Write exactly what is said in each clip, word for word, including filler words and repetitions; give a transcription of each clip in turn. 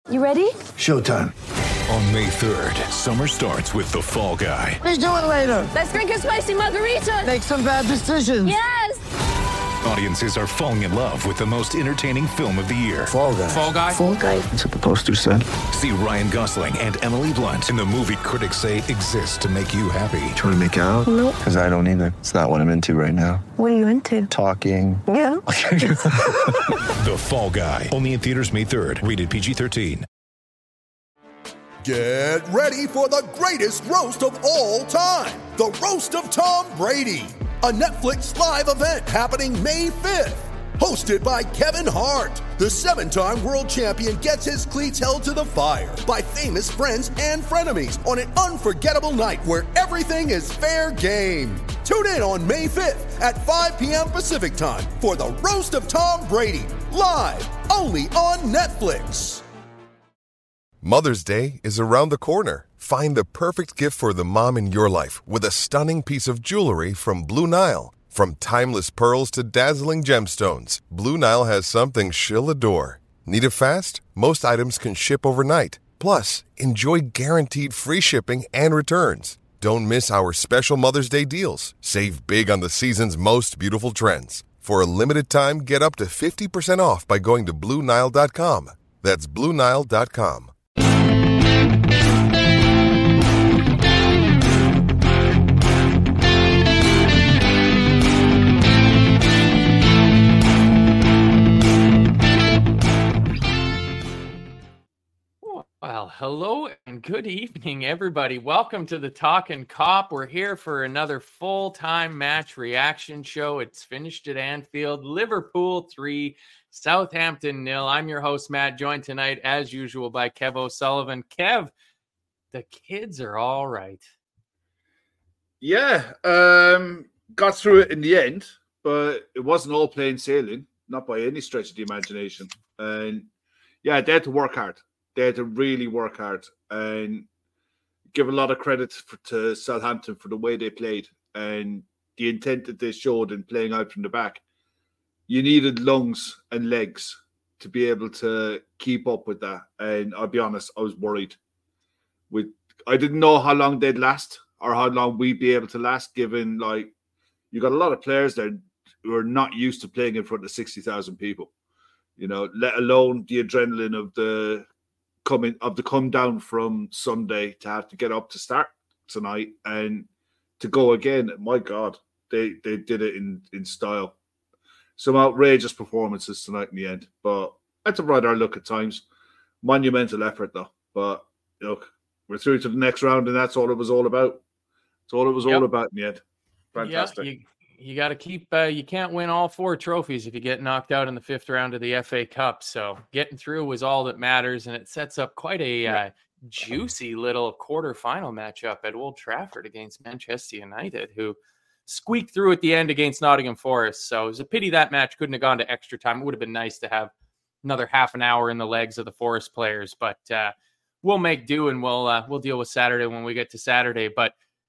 You ready? Showtime. On May third, summer starts with The Fall Guy. Let's do it later. Let's drink a spicy margarita. Make some bad decisions. Yes! Audiences are falling in love with the most entertaining film of the year. Fall Guy. Fall Guy? Fall Guy. That's what the poster said. See Ryan Gosling and Emily Blunt in the movie critics say exists to make you happy. Trying to make it out? Nope. Because I don't either. It's not what I'm into right now. What are you into? Talking. Yeah. The Fall Guy. Only in theaters May third. Rated P G thirteen. Get ready for the greatest roast of all time. The Roast of Tom Brady. A Netflix live event happening May fifth. Hosted by Kevin Hart. The seven-time world champion gets his cleats held to the fire by famous friends and frenemies on an unforgettable night where everything is fair game. Tune in on May fifth at five p.m. Pacific time for the Roast of Tom Brady. Live only on Netflix. Mother's Day is around the corner. Find the perfect gift for the mom in your life with a stunning piece of jewelry from Blue Nile. From timeless pearls to dazzling gemstones, Blue Nile has something she'll adore. Need it fast? Most items can ship overnight. Plus, enjoy guaranteed free shipping and returns. Don't miss our special Mother's Day deals. Save big on the season's most beautiful trends. For a limited time, get up to fifty percent off by going to Blue Nile dot com. That's Blue Nile dot com. Well, hello and good evening, everybody. Welcome to the Talkin' Cop. We're here for another full-time match reaction show. It's finished at Anfield. Liverpool three, Southampton nil. I'm your host, Matt, joined tonight, as usual, by Kev O'Sullivan. Kev, the kids are all right. Yeah, um, got through it in the end, but it wasn't all plain sailing, not by any stretch of the imagination. And yeah, they had to work hard. They had to really work hard and give a lot of credit for, to Southampton for the way they played and the intent that they showed in playing out from the back. You needed lungs and legs to be able to keep up with that. And I'll be honest, I was worried. With I didn't know how long they'd last or how long we'd be able to last, given like you got a lot of players there who are not used to playing in front of sixty thousand people, you know, let alone the adrenaline of the coming of the come down from Sunday to have to get up to start tonight and to go again. My God, they they did it in, in style. Some outrageous performances tonight in the end, but that's a radar look at times. Monumental effort though. But look, we're through to the next round, and that's all it was all about. That's all it was yep. all about in the end. Fantastic. Yeah, you you got to keep. Uh, you can't win all four trophies if you get knocked out in the fifth round of the F A Cup. So getting through was all that matters, and it sets up quite a yeah. uh, juicy little quarterfinal matchup at Old Trafford against Manchester United, who squeaked through at the end against Nottingham Forest. So it was a pity that match couldn't have gone to extra time. It would have been nice to have another half an hour in the legs of the Forest players, but uh, we'll make do, and we'll uh, we'll deal with Saturday when we get to Saturday. But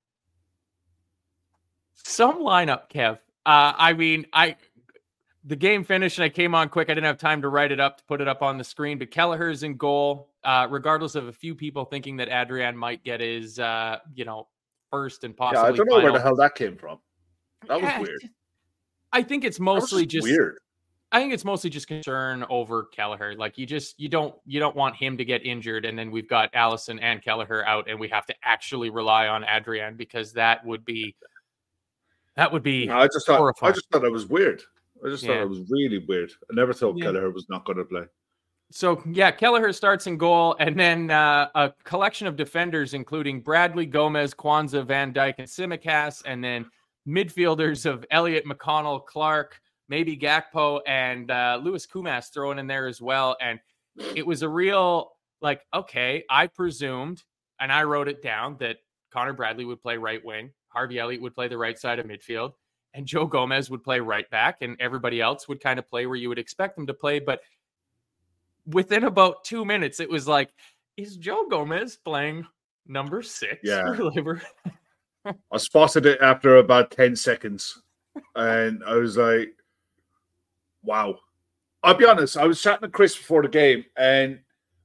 some lineup, Kev. Uh, I mean, I the game finished and I came on quick. I didn't have time to write it up to put it up on the screen. But Kelleher's in goal, uh, regardless of a few people thinking that Adrian might get his, uh, you know, first and possibly. Yeah, I don't know final. where the hell that came from. That yeah, was weird. I think it's mostly just weird. I think it's mostly just concern over Kelleher. Like you just you don't you don't want him to get injured, and then we've got Allison and Kelleher out, and we have to actually rely on Adrian because that would be. That would be. No, I just thought. horrifying. I just thought it was weird. I just Yeah. thought it was really weird. I never thought Yeah. Kelleher was not going to play. So, yeah, Kelleher starts in goal, and then uh, a collection of defenders, including Bradley, Gomez, Kwanzaa, Van Dijk, and Simicast, and then midfielders of Elliott, McConnell, Clark, maybe Gakpo, and uh, Lewis Kumas thrown in there as well. And it was a real, like, okay, I presumed, and I wrote it down, that Connor Bradley would play right wing, Harvey Elliott would play the right side of midfield, and Joe Gomez would play right back, and everybody else would kind of play where you would expect them to play. But within about two minutes, it was like, is Joe Gomez playing number six Yeah. for Liverpool? I spotted it after about ten seconds, and I was like, wow. I'll be honest, I was chatting to Chris before the game, and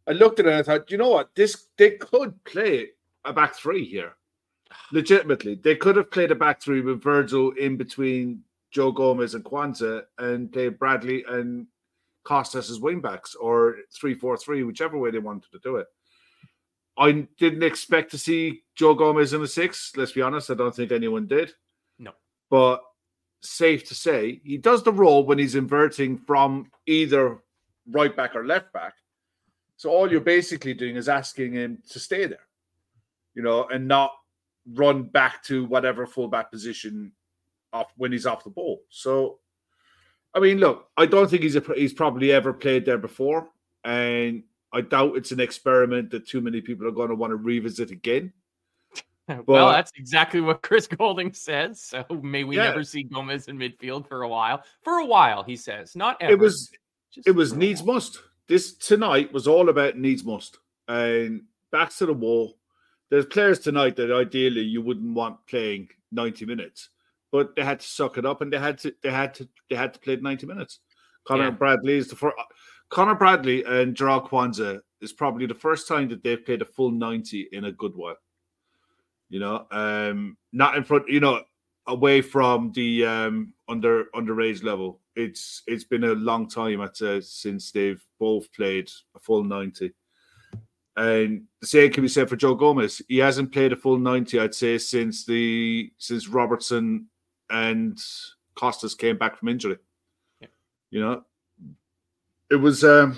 I looked at it and I thought, you know what? This they could play a back three here. Legitimately. They could have played a back three with Virgil in between Joe Gomez and Kwanzaa and played Bradley and Costas as wingbacks, or three four three, whichever way they wanted to do it. I didn't expect to see Joe Gomez in a six. Let's be honest. I don't think anyone did. No. But safe to say, he does the role when he's inverting from either right back or left back. So all you're basically doing is asking him to stay there, you know, and not run back to whatever fullback position off when he's off the ball. So, I mean, look, I don't think he's a, he's probably ever played there before, and I doubt it's an experiment that too many people are going to want to revisit again. Well, But- that's exactly what Chris Golding says. So may we Yeah. never see Gomez in midfield for a while. For a while, he says. Not ever. It was just it was for a needs while. must. This tonight was all about needs must, and backs to the wall. There's players tonight that ideally you wouldn't want playing ninety minutes, but they had to suck it up and they had to they had to they had to play ninety minutes. Connor Yeah. Bradley is the first. Connor Bradley and Gerard Kwanzaa is probably the first time that they've played a full ninety in a good while. You know, um, not in front. You know, away from the um, under underage level. It's it's been a long time, I'd say, since they've both played a full ninety. And the same can be said for Joe Gomez. He hasn't played a full ninety, I'd say, since the since Robertson and Costas came back from injury. Yeah. You know, it was. Um,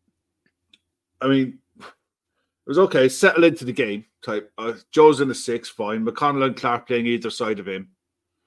I mean, it was okay. Settle into the game type. Uh, Joe's in the six, fine. McConnell and Clark playing either side of him,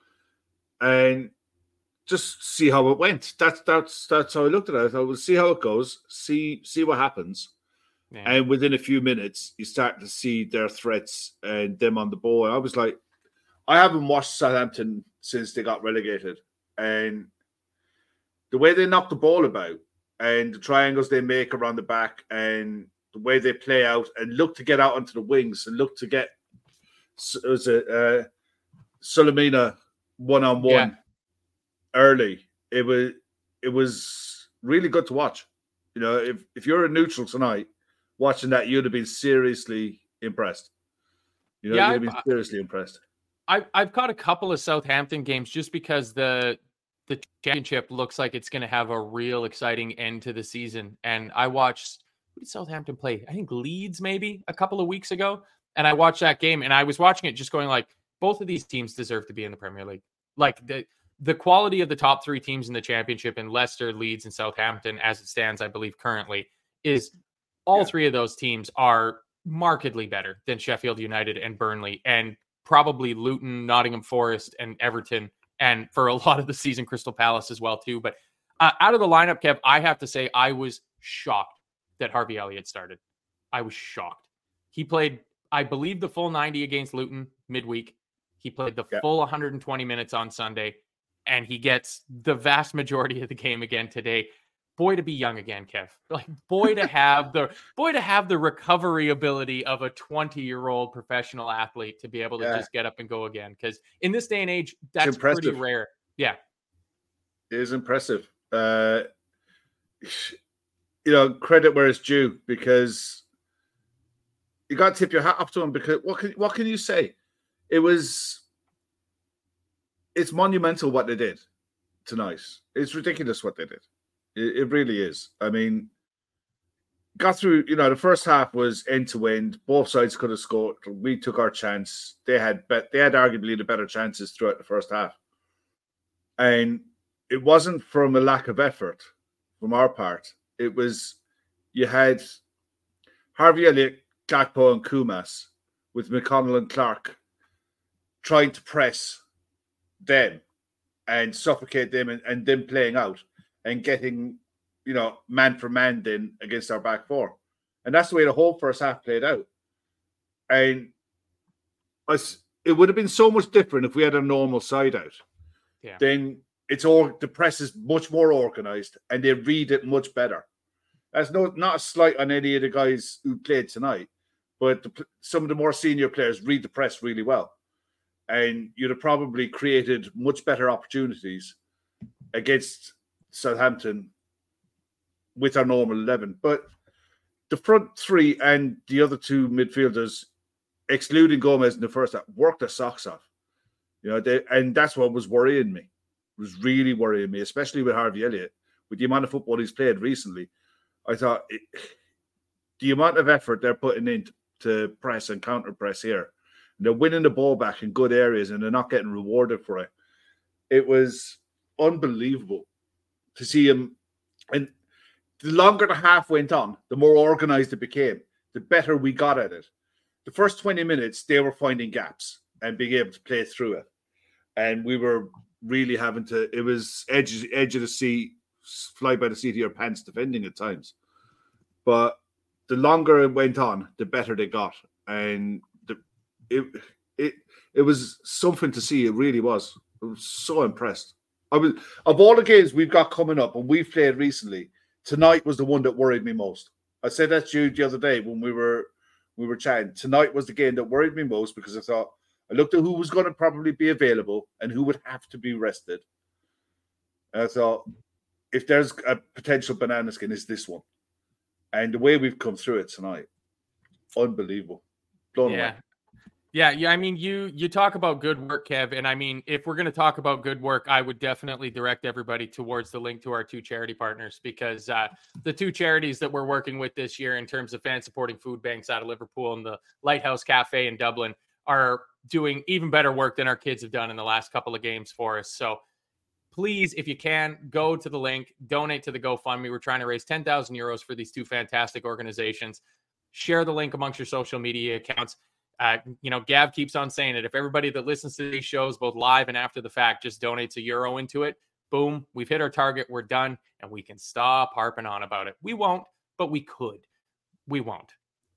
and just see how it went. That's that's that's how I looked at it. I thought, we'll see how it goes. See see what happens. Yeah. And within a few minutes, you start to see their threats and them on the ball. I was like, I haven't watched Southampton since they got relegated. And the way they knock the ball about and the triangles they make around the back and the way they play out and look to get out onto the wings and look to get was it, uh, Sulemina one-on-one Yeah. early. It was it was really good to watch. You know, if, if you're a neutral tonight, watching that, you'd have been seriously impressed. You know, Yeah, you'd have I- been seriously impressed. I've I've caught a couple of Southampton games just because the the championship looks like it's going to have a real exciting end to the season. And I watched who did Southampton play? I think Leeds maybe a couple of weeks ago. And I watched that game and I was watching it just going like, both of these teams deserve to be in the Premier League. Like the the quality of the top three teams in the championship in Leicester, Leeds, and Southampton, as it stands, I believe currently, is all Yeah. three of those teams are markedly better than Sheffield United and Burnley, and probably Luton, Nottingham Forest, and Everton, and for a lot of the season, Crystal Palace as well too. But uh, out of the lineup, Kev, I have to say I was shocked that Harvey Elliott started. I was shocked. He played, I believe, the full ninety against Luton midweek. He played the Yeah. full one hundred twenty minutes on Sunday, and he gets the vast majority of the game again today. Boy, to be young again, Kev. Like, boy, to have the boy to have the recovery ability of a twenty-year-old professional athlete to be able to Yeah. just get up and go again. Because in this day and age, that's pretty impressive. rare. Yeah, It is impressive. Uh, you know, credit where it's due, because you got to tip your hat up to him, because what can what can you say? It was it's monumental what they did tonight. It's ridiculous what they did. It, it really is. I mean, got through, you know, the first half was end to end. Both sides could have scored. We took our chance. They had bet they had arguably the better chances throughout the first half. And it wasn't from a lack of effort from our part. It was, you had Harvey Elliott, Gakpo and Kumas with McConnell and Clark trying to press them and suffocate them and, and them playing out and getting, you know, man for man then against our back four. And that's the way the whole first half played out. And us, it would have been so much different if we had a normal side out. Yeah. Then it's all, the press is much more organized and they read it much better. That's no not a slight on any of the guys who played tonight, but the, some of the more senior players read the press really well. And you'd have probably created much better opportunities against Southampton with our normal eleven. But the front three and the other two midfielders, excluding Gomez in the first half, worked their socks off. You know, they, and that's what was worrying me. It was really worrying me, especially with Harvey Elliott, with the amount of football he's played recently. I thought it, the amount of effort they're putting in to press and counter press here, and they're winning the ball back in good areas, and they're not getting rewarded for it. It was unbelievable to see him. And the longer the half went on, the more organized it became, the better we got at it. The first twenty minutes, they were finding gaps and being able to play through it. And we were really having to, it was edge, edge of the seat, fly by the seat of your pants defending at times. But the longer it went on, the better they got. And the, it it it was something to see. It really was. I was so impressed. I was, of all the games we've got coming up and we've played recently, tonight was the one that worried me most. I said that to you the other day when we were we were chatting. Tonight was the game that worried me most because I thought, I looked at who was going to probably be available and who would have to be rested. And I thought, if there's a potential banana skin, it's this one. And the way we've come through it tonight, unbelievable. Blown yeah. away. Yeah, yeah. I mean, you you talk about good work, Kev, and I mean, if we're going to talk about good work, I would definitely direct everybody towards the link to our two charity partners, because uh, the two charities that we're working with this year in terms of fan supporting food banks out of Liverpool and the Lighthouse Cafe in Dublin are doing even better work than our kids have done in the last couple of games for us. So please, if you can, go to the link, donate to the GoFundMe. We're trying to raise ten thousand euros for these two fantastic organizations. Share the link amongst your social media accounts. Uh, you know, Gav keeps on saying it. If everybody that listens to these shows, both live and after the fact, just donates a euro into it, boom, we've hit our target. We're done, and we can stop harping on about it. We won't, but we could. We won't.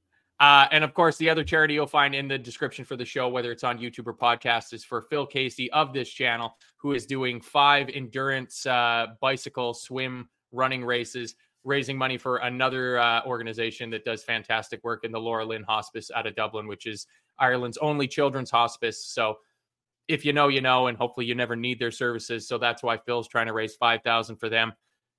Uh, and of course, the other charity you'll find in the description for the show, whether it's on YouTube or podcast, is for Phil Casey of this channel, who is doing five endurance uh, bicycle, swim, running races, raising money for another uh, organization that does fantastic work in the Laura Lynn Hospice out of Dublin, which is Ireland's only children's hospice. So if you know, you know, and hopefully you never need their services. So that's why Phil's trying to raise five thousand dollars for them.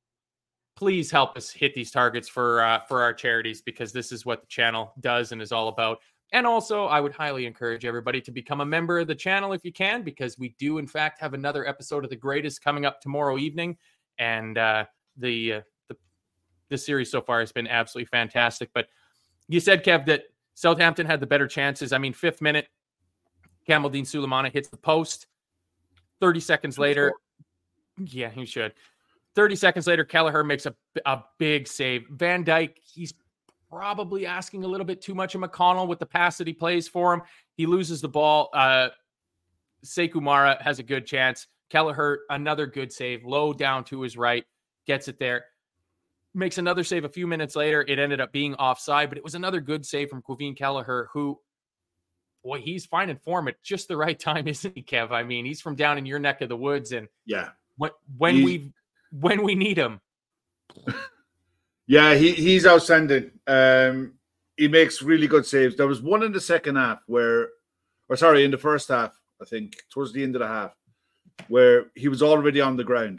Please help us hit these targets for uh, for our charities, because this is what the channel does and is all about. And also, I would highly encourage everybody to become a member of the channel if you can, because we do, in fact, have another episode of The Greatest coming up tomorrow evening. And uh, the, uh, the the series so far has been absolutely fantastic. But you said, Kev, that Southampton had the better chances. I mean, fifth minute, Kamaldeen Sulemana hits the post. thirty seconds later, yeah, he should. thirty seconds later, Kelleher makes a, a big save. Van Dijk, he's probably asking a little bit too much of McConnell with the pass that he plays for him. He loses the ball. Uh, Sekou Mara has a good chance. Kelleher, another good save, low down to his right, gets it there. Makes another save a few minutes later. It ended up being offside, but it was another good save from Quevin Kelleher, who, boy, he's finding form at just the right time, isn't he, Kev? I mean, he's from down in your neck of the woods, and yeah, when, when we when we need him. Yeah, he, he's outstanding. Um, he makes really good saves. There was one in the second half where, or sorry, in the first half, I think, towards the end of the half, where he was already on the ground.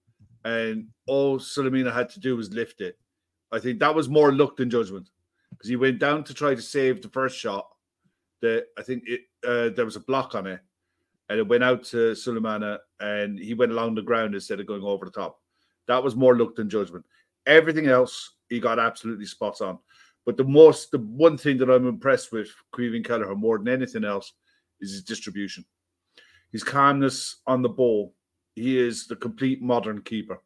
And all Sulemana had to do was lift it. I think that was more luck than judgment, because he went down to try to save the first shot. That I think it uh, there was a block on it, and it went out to Sulemana, and he went along the ground instead of going over the top. That was more luck than judgment. Everything else, he got absolutely spot on. But the most, the one thing that I'm impressed with Quevin Kelleher more than anything else is his distribution. His calmness on the ball. He is the complete modern keeper.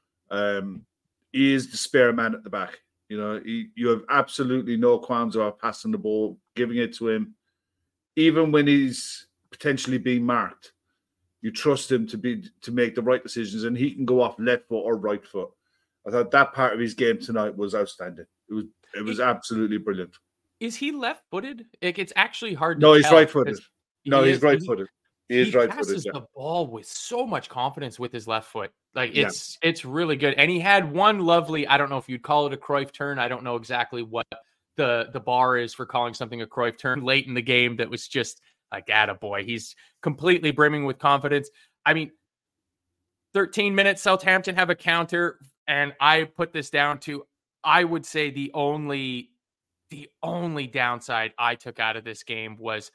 Um, he is the spare man at the back. You know, he, you have absolutely no qualms about passing the ball, giving it to him. Even when he's potentially being marked, you trust him to be to make the right decisions, and he can go off left foot or right foot. I thought that part of his game tonight was outstanding. It was it was absolutely brilliant. Is he left-footed? Like, it's actually hard to No, he's tell, right-footed. No, he he's is, right-footed. He, he is he right-footed. passes Yeah. the ball with so much confidence with his left foot. Like, it's yeah. it's really good. And he had one lovely, I don't know if you'd call it a Cruyff turn. I don't know exactly what the, the bar is for calling something a Cruyff turn late in the game that was just like, attaboy. He's completely brimming with confidence. I mean, thirteen minutes, Southampton have a counter, and I put this down to, I would say the only the only downside I took out of this game was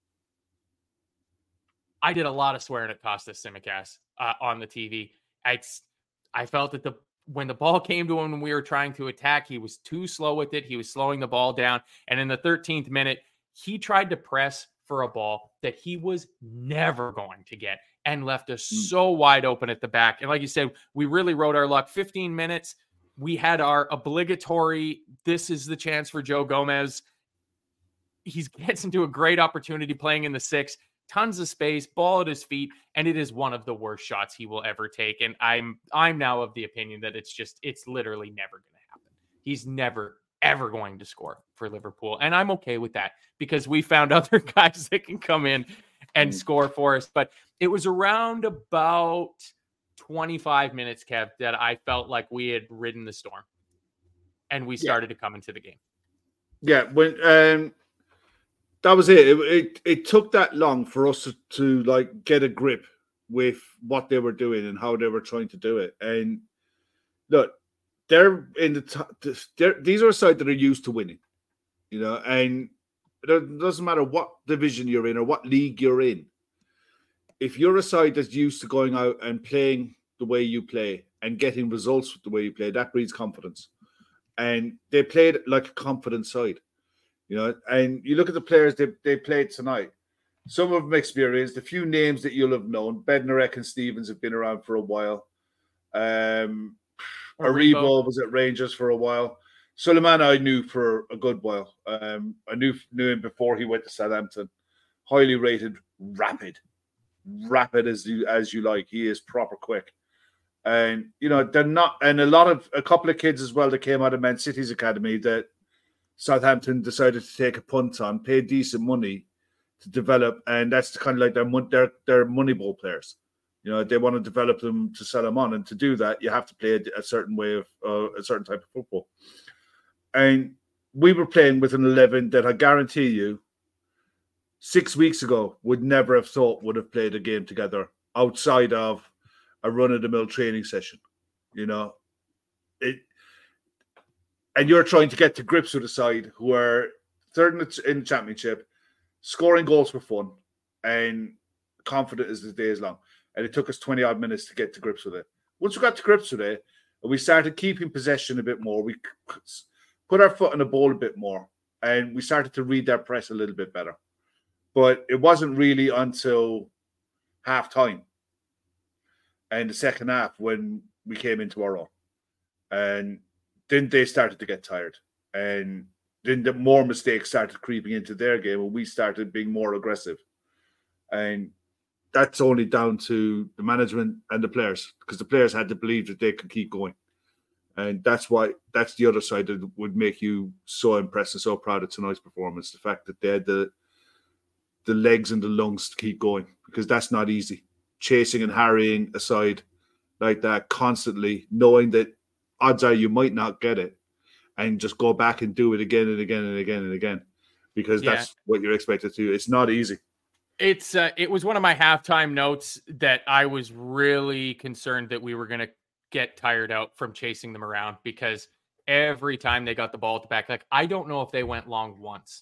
I did a lot of swearing at Kostas Tsimikas uh, on the T V. I I felt that the when the ball came to him when we were trying to attack, he was too slow with it. He was slowing the ball down. And in the thirteenth minute, he tried to press for a ball that he was never going to get and left us mm. so wide open at the back. And like you said, we really rode our luck. fifteen minutes, we had our obligatory, this is the chance for Joe Gomez. He gets into a great opportunity playing in the six. Tons of space, ball at his feet, and it is one of the worst shots he will ever take. And I'm I'm now of the opinion that it's just it's literally never going to happen. He's never ever going to score for Liverpool, and I'm okay with that because we found other guys that can come in and mm-hmm. score for us. But it was around about twenty-five minutes, Kev, that I felt like we had ridden the storm, and we started yeah. to come into the game. Yeah, when. Um... That was it. it. It it took that long for us to, to like get a grip with what they were doing and how they were trying to do it. And look, they're in the top, they're, these are a side that are used to winning, you know. And it doesn't matter what division you're in or what league you're in. If you're a side that's used to going out and playing the way you play and getting results with the way you play, that breeds confidence. And they played like a confident side. You know, and you look at the players they, they played tonight. Some of them experienced. A few names that you'll have known. Bednarek and Stevens have been around for a while. Um, Aribo was at Rangers for a while. Suleiman I knew for a good while. Um, I knew knew him before he went to Southampton. Highly rated, rapid, rapid as you as you like. He is proper quick, and you know they're not. And a lot of a couple of kids as well that came out of Man City's academy that Southampton decided to take a punt on, pay decent money to develop, and that's kind of like their their their Moneyball players. You know, they want to develop them to sell them on, and to do that, you have to play a, a certain way of uh, a certain type of football. And we were playing with an eleven that I guarantee you, six weeks ago, would never have thought would have played a game together outside of a run-of-the-mill training session. You know, it. And you're trying to get to grips with a side who are third in the, in the championship, scoring goals for fun, and confident as the day is long. And it took us twenty odd minutes to get to grips with it. Once we got to grips with it, and we started keeping possession a bit more, we put our foot in the ball a bit more, and we started to read their press a little bit better. But it wasn't really until half time and the second half when we came into our own. And then they started to get tired, and then the more mistakes started creeping into their game, and we started being more aggressive. And that's only down to the management and the players, because the players had to believe that they could keep going. And that's why that's the other side that would make you so impressed and so proud of tonight's performance. The fact that they had the the legs and the lungs to keep going, because that's not easy. Chasing and harrying a side like that constantly, knowing that odds are you might not get it, and just go back and do it again and again and again and again, because yeah. that's what you're expected to do. It's not easy. It's uh, it was one of my halftime notes that I was really concerned that we were going to get tired out from chasing them around, because every time they got the ball at the back, like I don't know if they went long once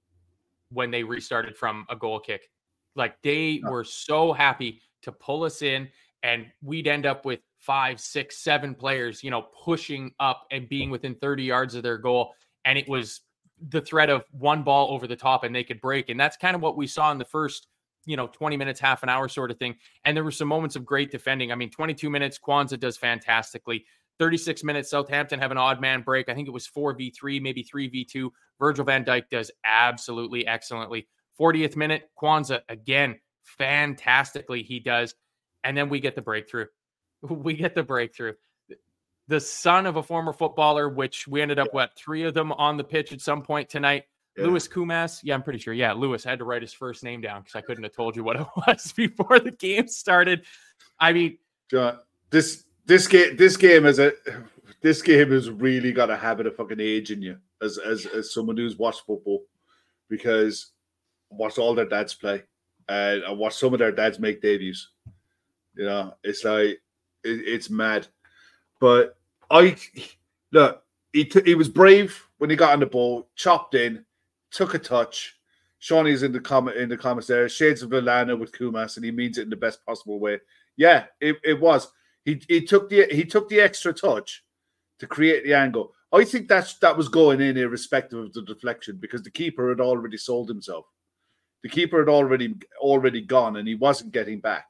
when they restarted from a goal kick. Like they no. were so happy to pull us in, and we'd end up with five, six, seven players, you know, pushing up and being within thirty yards of their goal. And it was the threat of one ball over the top and they could break. And that's kind of what we saw in the first, you know, twenty minutes, half an hour sort of thing. And there were some moments of great defending. I mean, twenty-two minutes, Kwanzaa does fantastically. thirty-six minutes, Southampton have an odd man break. I think it was four v three, maybe three v two. Virgil van Dijk does absolutely excellently. fortieth minute, Kwanzaa, again, fantastically he does. And then we get the breakthrough. We get the breakthrough. The son of a former footballer, which we ended up, what, three of them on the pitch at some point tonight. Yeah. Louis Kumas. Yeah, I'm pretty sure. Yeah, Louis. I had to write his first name down because I couldn't have told you what it was before the game started. I mean, John, this this game this game is a this game has really got a habit of fucking aging you as as as someone who's watched football, because I watched all their dads play and I watched some of their dads make debuts. You know, it's like it, it's mad. But I look, he t- he was brave when he got on the ball, chopped in, took a touch. Shawnee's in the comment in the comments there. Shades of Villana with Kumas, and he means it in the best possible way. Yeah, it, it was. He he took the he took the extra touch to create the angle. I think that's that was going in irrespective of the deflection because the keeper had already sold himself. The keeper had already already gone, and he wasn't getting back.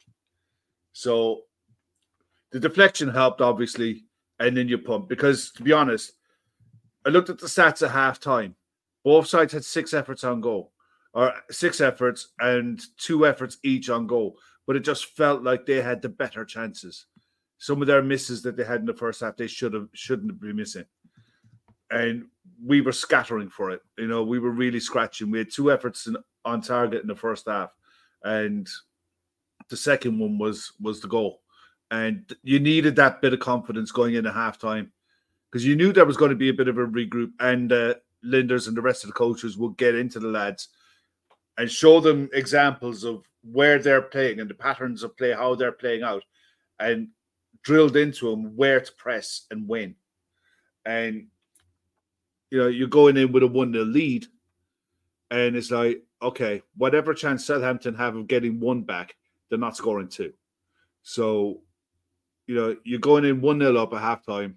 So the deflection helped, obviously, and then you pump. Because to be honest, I looked at the stats at halftime. Both sides had six efforts on goal. Or six efforts and two efforts each on goal. But it just felt like they had the better chances. Some of their misses that they had in the first half, they should have shouldn't be missing. And we were scattering for it. You know, we were really scratching. We had two efforts in, on target in the first half. And the second one was was the goal. And you needed that bit of confidence going into halftime. Because you knew there was going to be a bit of a regroup. And uh, Linders and the rest of the coaches would get into the lads and show them examples of where they're playing and the patterns of play, how they're playing out, and drilled into them where to press and when. And, you know, you're going in with a one nil lead, and it's like, okay, whatever chance Southampton have of getting one back, they're not scoring two. So, you know, you're going in one nil up at halftime,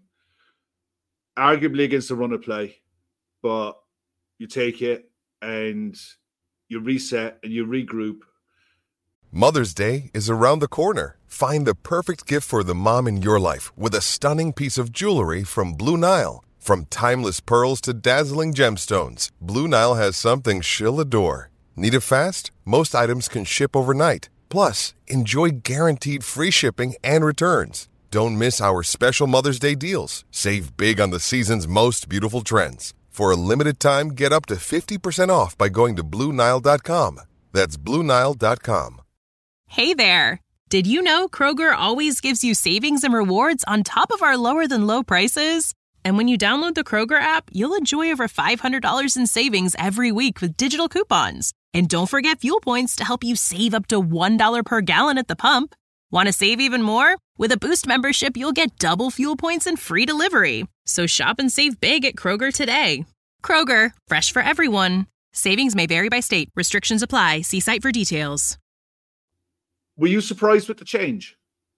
arguably against the run of play, but you take it and you reset and you regroup. Mother's Day is around the corner. Find the perfect gift for the mom in your life with a stunning piece of jewelry from Blue Nile. From timeless pearls to dazzling gemstones, Blue Nile has something she'll adore. Need it fast? Most items can ship overnight. Plus, enjoy guaranteed free shipping and returns. Don't miss our special Mother's Day deals. Save big on the season's most beautiful trends. For a limited time, get up to fifty percent off by going to Blue Nile dot com. That's Blue Nile dot com. Hey there. Did you know Kroger always gives you savings and rewards on top of our lower-than-low prices? And when you download the Kroger app, you'll enjoy over five hundred dollars in savings every week with digital coupons. And don't forget fuel points to help you save up to one dollar per gallon at the pump. Want to save even more? With a Boost membership, you'll get double fuel points and free delivery. So shop and save big at Kroger today. Kroger, fresh for everyone. Savings may vary by state. Restrictions apply. See site for details. Were you surprised with the change?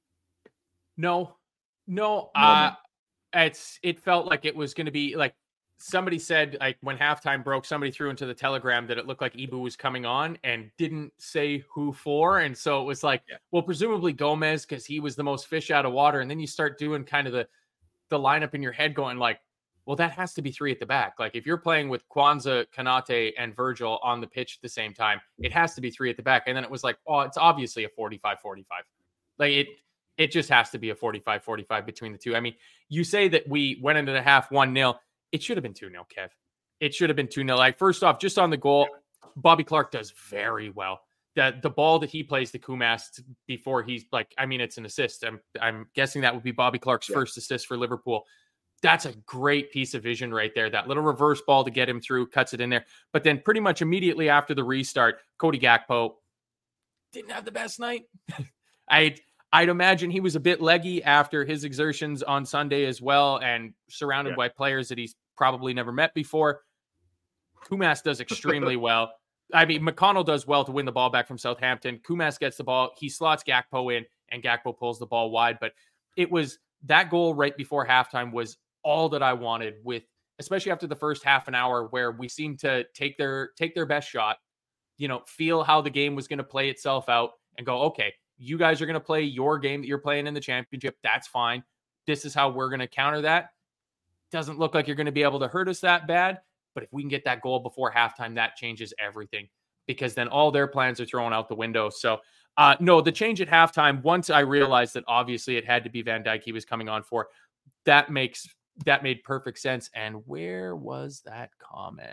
No, no. no uh, it's it felt like it was going to be like somebody said, like when halftime broke, somebody threw into the Telegram that it looked like Ibu was coming on and didn't say who for. And so it was like, yeah. well, presumably Gomez, because he was the most fish out of water. And then you start doing kind of the, the lineup in your head going like, well, that has to be three at the back. Like if you're playing with Kwanzaa, Konate, and Virgil on the pitch at the same time, it has to be three at the back. And then it was like, oh, it's obviously a forty-five forty-five. Like it, it just has to be a forty-five forty-five between the two. I mean, you say that we went into the half one nil. It should have been two nil, Kev. It should have been two nil. Like, first off, just on the goal, Bobby Clark does very well. The, the ball that he plays to Kumas before he's like, I mean, it's an assist. I'm, I'm guessing that would be Bobby Clark's yeah. first assist for Liverpool. That's a great piece of vision right there. That little reverse ball to get him through, cuts it in there. But then pretty much immediately after the restart, Cody Gakpo didn't have the best night. I'd, I'd imagine he was a bit leggy after his exertions on Sunday as well, and surrounded yeah. by players that he's probably never met before. Kumas does extremely well. I mean, McConnell does well to win the ball back from Southampton. Kumas gets the ball. He slots Gakpo in, and Gakpo pulls the ball wide. But it was that goal right before halftime was all that I wanted, with especially after the first half an hour where we seemed to take their take their best shot, you know, feel how the game was going to play itself out and go, okay, you guys are going to play your game that you're playing in the championship. That's fine. This is how we're going to counter that. Doesn't look like you're going to be able to hurt us that bad. But if we can get that goal before halftime, that changes everything, because then all their plans are thrown out the window. So, uh, no, the change at halftime, once I realized that obviously it had to be Van Dijk he was coming on for, that makes that made perfect sense. And where was that comment?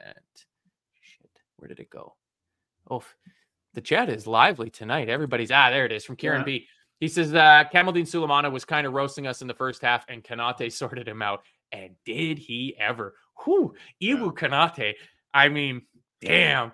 Shit, where did it go? Oh, the chat is lively tonight. Everybody's, ah, there it is, from Kieran yeah. B. He says, uh, Kamaldeen Sulemana was kind of roasting us in the first half, and Konate sorted him out. And did he ever? Whew, Ibu yeah. Konate. I mean, damn.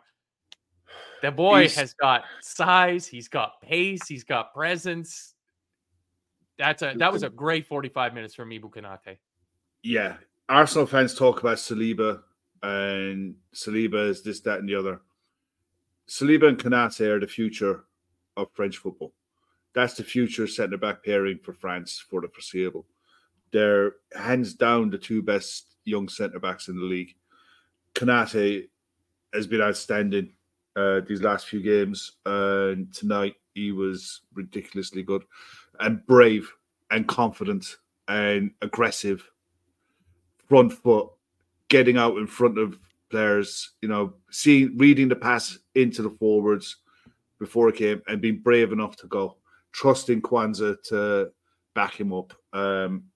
The boy he's... has got size. He's got pace. He's got presence. That's a That was a great forty-five minutes from Ibu Konate. Yeah, Arsenal fans talk about Saliba and Saliba is this, that, and the other. Saliba and Konate are the future of French football. That's the future centre-back pairing for France for the foreseeable. They're hands down the two best young centre-backs in the league. Konate has been outstanding uh, these last few games. Uh, and tonight, he was ridiculously good and brave and confident and aggressive. Front foot, getting out in front of players, you know, seeing, reading the pass into the forwards before it came and being brave enough to go. Trusting Kwanzaa to back him up. Um,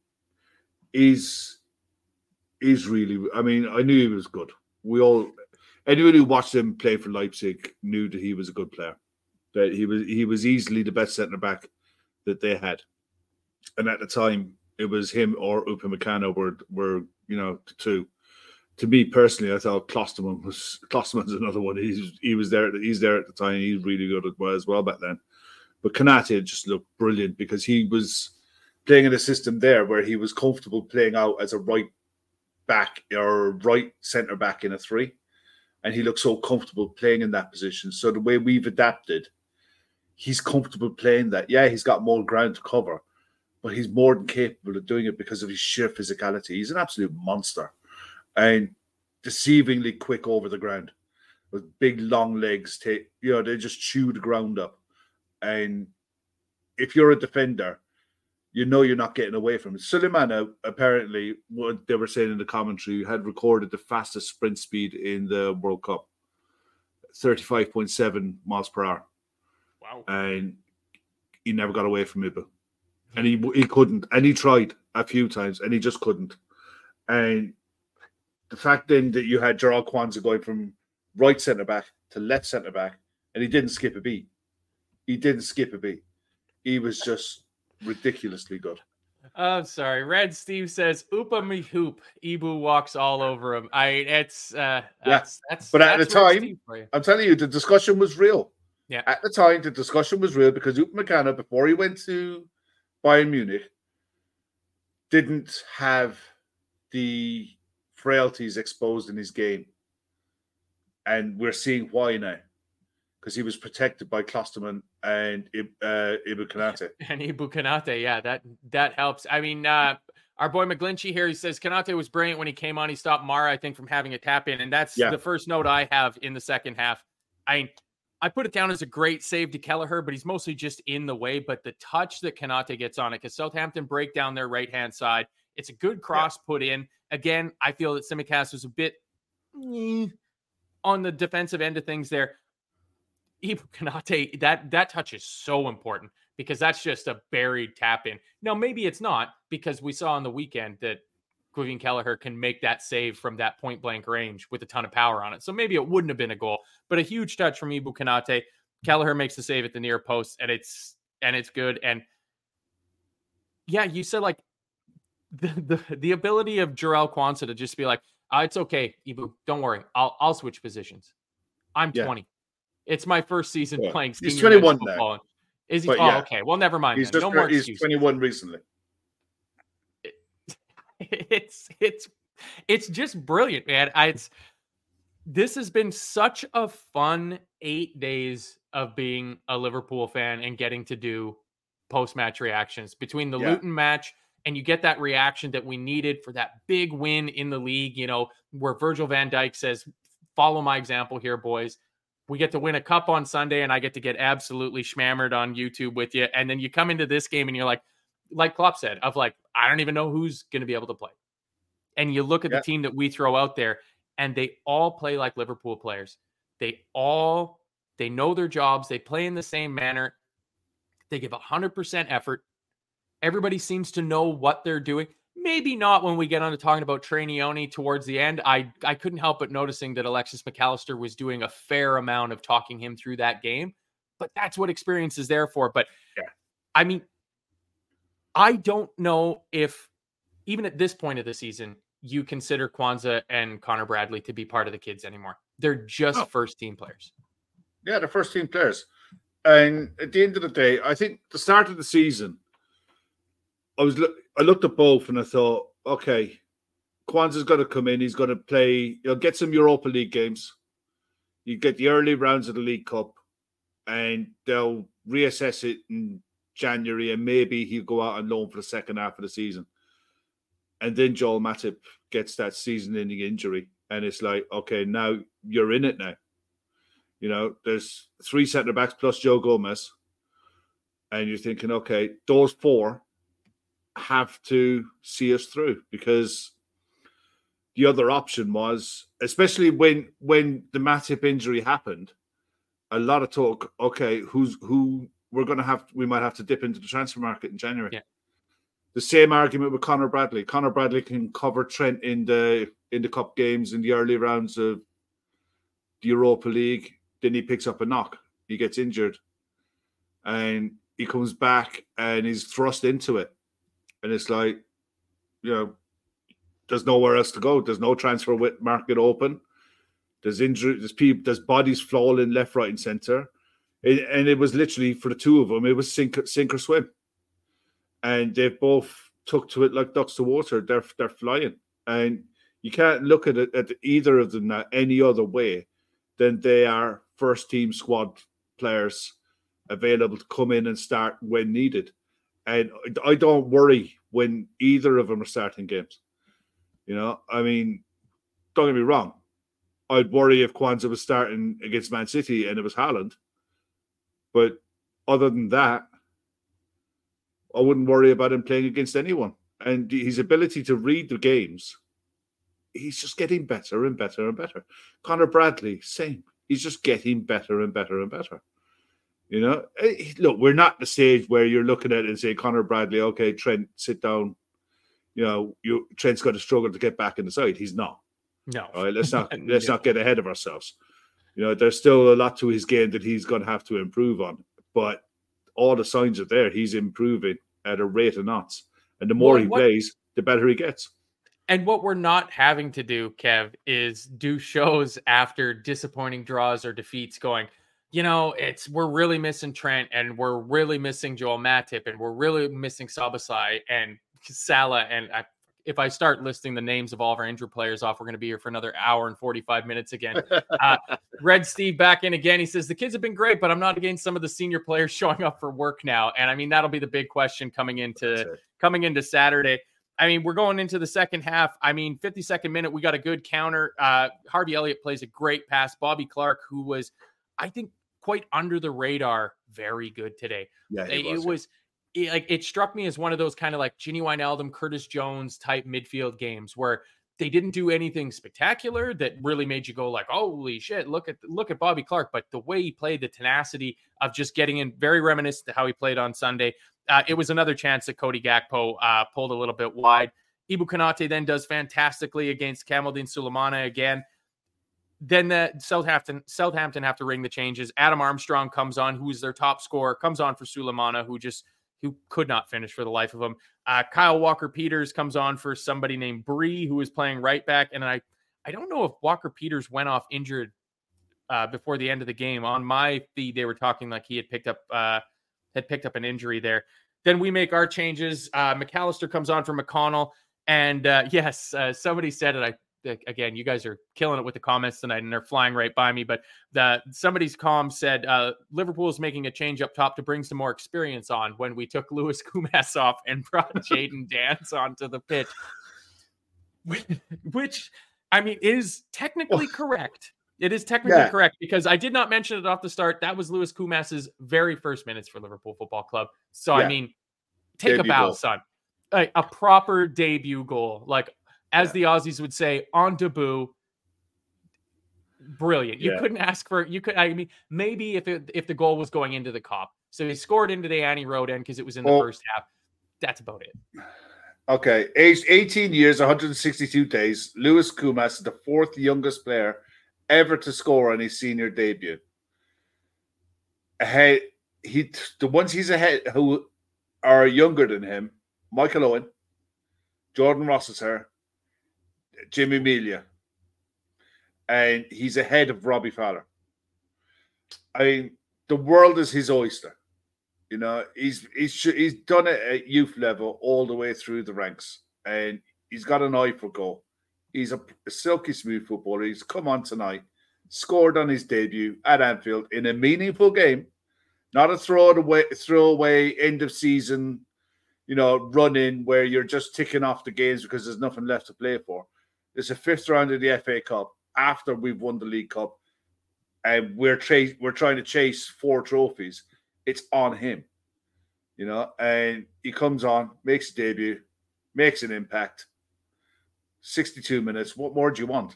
he's, he's really, I mean, I knew he was good. We all, anyone who watched him play for Leipzig knew that he was a good player. That he was, he was easily the best centre back that they had. And at the time, it was him or Upamecano were, were, you know, the two. To me personally, I thought Klosterman was, Klosterman's another one. He's, he was there, he's there at the time. He's really good as well back then. But Konate just looked brilliant because he was playing in a system there where he was comfortable playing out as a right back or right centre back in a three. And he looked so comfortable playing in that position. So the way we've adapted, he's comfortable playing that. Yeah, he's got more ground to cover, but he's more than capable of doing it because of his sheer physicality. He's an absolute monster and deceivingly quick over the ground with big, long legs. Take, you know, they just chew the ground up. And if you're a defender, you know you're not getting away from it. Suleiman, apparently, what they were saying in the commentary, had recorded the fastest sprint speed in the World Cup, thirty-five point seven miles per hour. Wow. And he never got away from Ibu. And he he couldn't. And he tried a few times, and he just couldn't. And the fact then that you had Gerald Kwanzaa going from right centre-back to left centre-back, and he didn't skip a beat. He didn't skip a beat. He was just ridiculously good. I'm sorry. Red Steve says, Oopa me hoop. Ibu walks all over him. I it's uh that's yeah. that's but at that's the time, I'm telling you, the discussion was real. Yeah. At the time, the discussion was real because Upamecano, before he went to Bayern Munich, didn't have the frailties exposed in his game. And we're seeing why now. Because he was protected by Klosterman and uh, Ibu Konate. And Ibu Konate, yeah, that that helps. I mean, uh, our boy McGlinchey here, he says, Konate was brilliant when he came on. He stopped Mara, I think, from having a tap in. And that's yeah. the first note I have in the second half. I mean, I put it down as a great save to Kelleher, but he's mostly just in the way. But the touch that Konate gets on it, because Southampton break down their right-hand side. It's a good cross yeah. put in. Again, I feel that Tsimikas was a bit eh, on the defensive end of things there. Ibu Konate, that, that touch is so important because that's just a buried tap in. Now, maybe it's not because we saw on the weekend that Kevin Kelleher can make that save from that point blank range with a ton of power on it. So maybe it wouldn't have been a goal, but a huge touch from Ibu Konate. Kelleher makes the save at the near post and it's, and it's good. And yeah, you said like the, the, the ability of Jarell Kwanzaa to just be like, oh, it's okay, Ibu, don't worry. I'll, I'll switch positions. I'm yeah. twenty. It's my first season yeah. playing. He's twenty-one now. Now. Is he? But, oh, yeah. okay. Well, never mind. He's, just, no more he's twenty-one recently. It, it's it's it's just brilliant, man. I, it's this has been such a fun eight days of being a Liverpool fan and getting to do post-match reactions between the yeah. Luton match. And you get that reaction that we needed for that big win in the league, you know, where Virgil van Dijk says, follow my example here, boys. We get to win a cup on Sunday and I get to get absolutely schmammered on YouTube with you. And then you come into this game and you're like, like Klopp said, of like, I don't even know who's going to be able to play. And you look at yeah. the team that we throw out there and they all play like Liverpool players. They all, they know their jobs. They play in the same manner. They give one hundred percent effort. Everybody seems to know what they're doing. Maybe not when we get on to talking about Trainioni towards the end. I, I couldn't help but noticing that Alexis McAllister was doing a fair amount of talking him through that game. But that's what experience is there for. But, yeah. I mean, I don't know if, even at this point of the season, you consider Kwanzaa and Connor Bradley to be part of the kids anymore. They're just oh. first-team players. Yeah, they're first-team players. And at the end of the day, I think the start of the season, I was I looked at both and I thought, okay, Kwanzaa's going to come in. He's going to play. He'll get some Europa League games. You get the early rounds of the League Cup, and they'll reassess it in January, and maybe he'll go out on loan for the second half of the season. And then Joel Matip gets that season-ending injury, and it's like, okay, now you're in it now. You know, there's three centre-backs plus Joe Gomez, and you're thinking, okay, those four have to see us through, because the other option was, especially when when the Matip injury happened, a lot of talk, okay, who's who we're going to have, we might have to dip into the transfer market in January. Yeah. The same argument with Conor Bradley. Conor Bradley can cover Trent in the in the cup games in the early rounds of the Europa League. Then he picks up a knock. He gets injured. And he comes back and he's thrust into it. And it's like, you know, there's nowhere else to go. There's no transfer market open. There's injury. There's people. There's bodies falling left, right, and center. It, and it was literally, for the two of them, it was sink, sink or swim. And they both took to it like ducks to water. They're they're flying, and you can't look at it at either of them any other way than they are first team squad players available to come in and start when needed. And I don't worry when either of them are starting games. You know, I mean, don't get me wrong. I'd worry if Kwanzaa was starting against Man City and it was Haaland. But other than that, I wouldn't worry about him playing against anyone. And his ability to read the games, he's just getting better and better and better. Conor Bradley, same. He's just getting better and better and better. You know, look, we're not at the stage where you're looking at it and saying, Conor Bradley, okay, Trent, sit down. You know, you Trent's got to struggle to get back in the side. He's not. No. All right, let's not let's no. not get ahead of ourselves. You know, there's still a lot to his game that he's going to have to improve on. But all the signs are there. He's improving at a rate of knots. And the more well, he what, plays, the better he gets. And what we're not having to do, Kev, is do shows after disappointing draws or defeats going, you know, it's we're really missing Trent and we're really missing Joel Matip and we're really missing Szoboszlai and Salah. And I, if I start listing the names of all of our injured players off, we're going to be here for another hour and forty-five minutes again. Uh, Red Steve back in again. He says, the kids have been great, but I'm not against some of the senior players showing up for work now. And I mean, that'll be the big question coming into coming into Saturday. I mean, we're going into the second half. I mean, fifty-second minute, we got a good counter. Uh, Harvey Elliott plays a great pass. Bobby Clark, who was, I think, quite under the radar, very good today. Yeah, it was, was, it was it, like it struck me as one of those kind of like Ginny Wijnaldum, Curtis Jones type midfield games where they didn't do anything spectacular that really made you go like, holy shit, look at look at Bobby Clark. But the way he played, the tenacity of just getting in, very reminiscent to how he played on Sunday. Uh, it was another chance that Cody Gakpo uh, pulled a little bit wide. Ibu Konate then does fantastically against Kamaldeen Sulemana again. Then the Southampton Southampton have to ring the changes. Adam Armstrong comes on, who is their top scorer, comes on for Sulemana, who just who could not finish for the life of him. Uh, Kyle Walker-Peters comes on for somebody named Bree, who is playing right back. And I, I don't know if Walker-Peters went off injured uh, before the end of the game. On my feed, they were talking like he had picked up uh, had picked up an injury there. Then we make our changes. Uh, McAllister comes on for McConnell. And uh, yes, uh, somebody said it. I Again, you guys are killing it with the comments tonight and they're flying right by me. But the somebody's comm said uh, Liverpool is making a change up top to bring some more experience on when we took Lewis Kumas off and brought Jayden Dance onto the pitch. Which, I mean, is technically correct. It is technically yeah. correct because I did not mention it off the start. That was Lewis Kumas's very first minutes for Liverpool Football Club. So, yeah. I mean, take debut a bow, goal. son. A, a proper debut goal. Like, as yeah. the Aussies would say, on debut, brilliant. You yeah. couldn't ask for, you could, I mean, maybe if it, if the goal was going into the Kop. So he scored into the Annie Road end because it was in the well, first half. That's about it. Okay. Aged eighteen years, one hundred sixty-two days, Lewis Kumas is the fourth youngest player ever to score on his senior debut. Ahead, he, the ones he's ahead who are younger than him, Michael Owen, Jordan Rossiter, Jimmy Melia, and he's ahead of Robbie Fowler. I mean, the world is his oyster. You know, he's he's he's done it at youth level all the way through the ranks, and he's got an eye for goal. He's a, a silky smooth footballer. He's come on tonight, scored on his debut at Anfield in a meaningful game, not a throwaway, throwaway end of season, you know, run in where you're just ticking off the games because there's nothing left to play for. It's a fifth round of the F A Cup after we've won the League Cup, and we're tra- we're trying to chase four trophies. It's on him, you know, and he comes on, makes a debut, makes an impact. sixty-two minutes. What more do you want?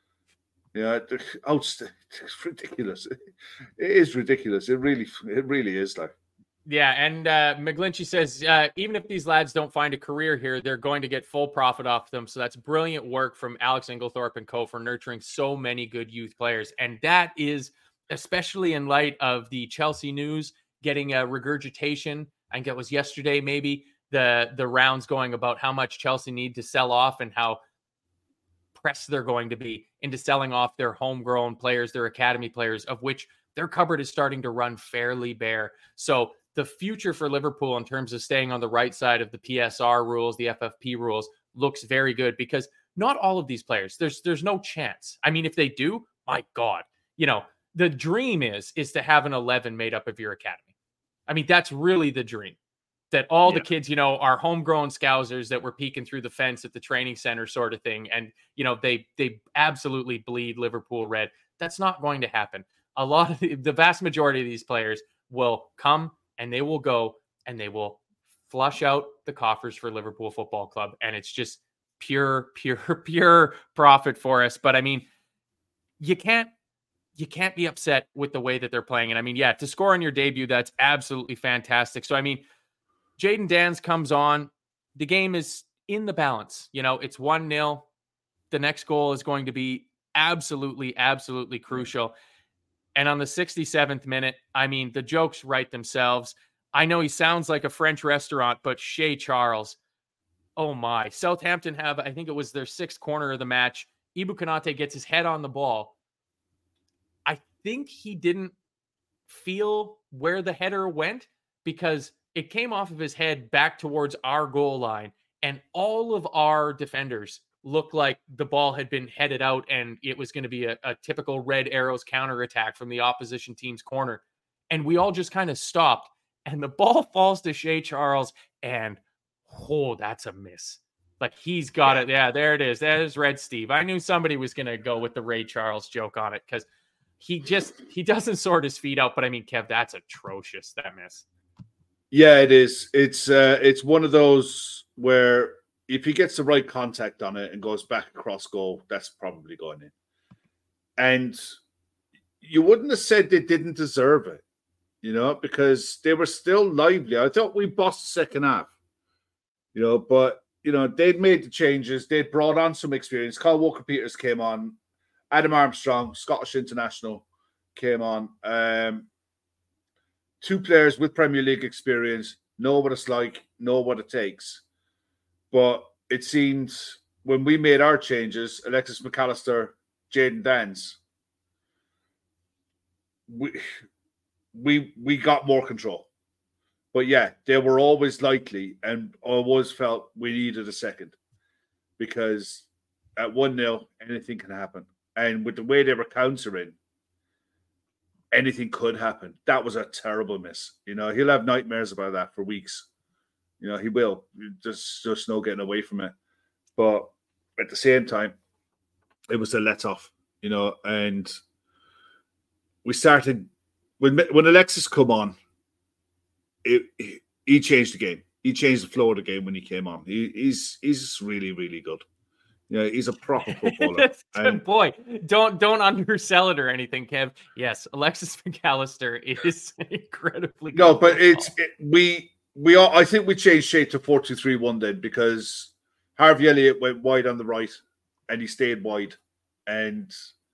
Yeah, oh, it's ridiculous. It is ridiculous. It really, it really is. Like, yeah, and uh, McGlinchey says uh, even if these lads don't find a career here, they're going to get full profit off them. So that's brilliant work from Alex Inglethorpe and co for nurturing so many good youth players, and that is especially in light of the Chelsea news getting a regurgitation. I think it was yesterday, maybe the the rounds going about how much Chelsea need to sell off and how press they're going to be into selling off their homegrown players, their academy players, of which their cupboard is starting to run fairly bare. So the future for Liverpool in terms of staying on the right side of the P S R rules, the F F P rules, looks very good, because not all of these players, there's there's no chance. I mean, if they do, my God, you know, the dream is is to have an eleven made up of your academy. I mean, that's really the dream. That all yeah. the kids, you know, are homegrown Scousers that were peeking through the fence at the training center sort of thing. And, you know, they they absolutely bleed Liverpool red. That's not going to happen. A lot of the, the vast majority of these players will come and they will go and they will flush out the coffers for Liverpool Football Club. And it's just pure, pure, pure profit for us. But I mean, you can't, you can't be upset with the way that they're playing. And I mean, yeah, to score on your debut, that's absolutely fantastic. So, I mean, Jayden Danns comes on. The game is in the balance. You know, it's one nil. The next goal is going to be absolutely, absolutely crucial. And on the sixty-seventh minute, I mean, the jokes write themselves. I know he sounds like a French restaurant, but Shea Charles, oh my. Southampton have, I think it was their sixth corner of the match. Ibou Konate gets his head on the ball. I think he didn't feel where the header went because it came off of his head back towards our goal line, and all of our defenders looked like the ball had been headed out and it was going to be a, a typical Red Arrows counterattack from the opposition team's corner. And we all just kind of stopped, and the ball falls to Shea Charles, and oh, that's a miss. Like, he's got yeah. it. Yeah, there it is. There's Red Steve. I knew somebody was going to go with the Ray Charles joke on it because he just, he doesn't sort his feet out. But I mean, Kev, that's atrocious, that miss. Yeah, it is. It's uh, it's one of those where if he gets the right contact on it and goes back across goal, that's probably going in. And you wouldn't have said they didn't deserve it, you know, because they were still lively. I thought we bossed the second half, you know, but, you know, they'd made the changes. They'd brought on some experience. Kyle Walker-Peters came on. Adam Armstrong, Scottish international, came on. Um Two players with Premier League experience, know what it's like, know what it takes. But it seems when we made our changes, Alexis McAllister, Jayden Danns, we, we, we got more control. But yeah, they were always likely, and I always felt we needed a second. Because at one nil, anything can happen. And with the way they were countering, anything could happen. That was a terrible miss. You know, he'll have nightmares about that for weeks. You know, he will. There's just no getting away from it. But at the same time, it was a let-off, you know, and we started, when when Alexis come on, it, he changed the game. He changed the flow of the game when he came on. He, he's he's really, really good. Yeah, he's a proper footballer. And boy, don't don't undersell it or anything, Kev. Yes, Alexis McAllister is incredibly good. No, but it's it, we we all I think we changed shape to four two three one then because Harvey Elliott went wide on the right and he stayed wide. And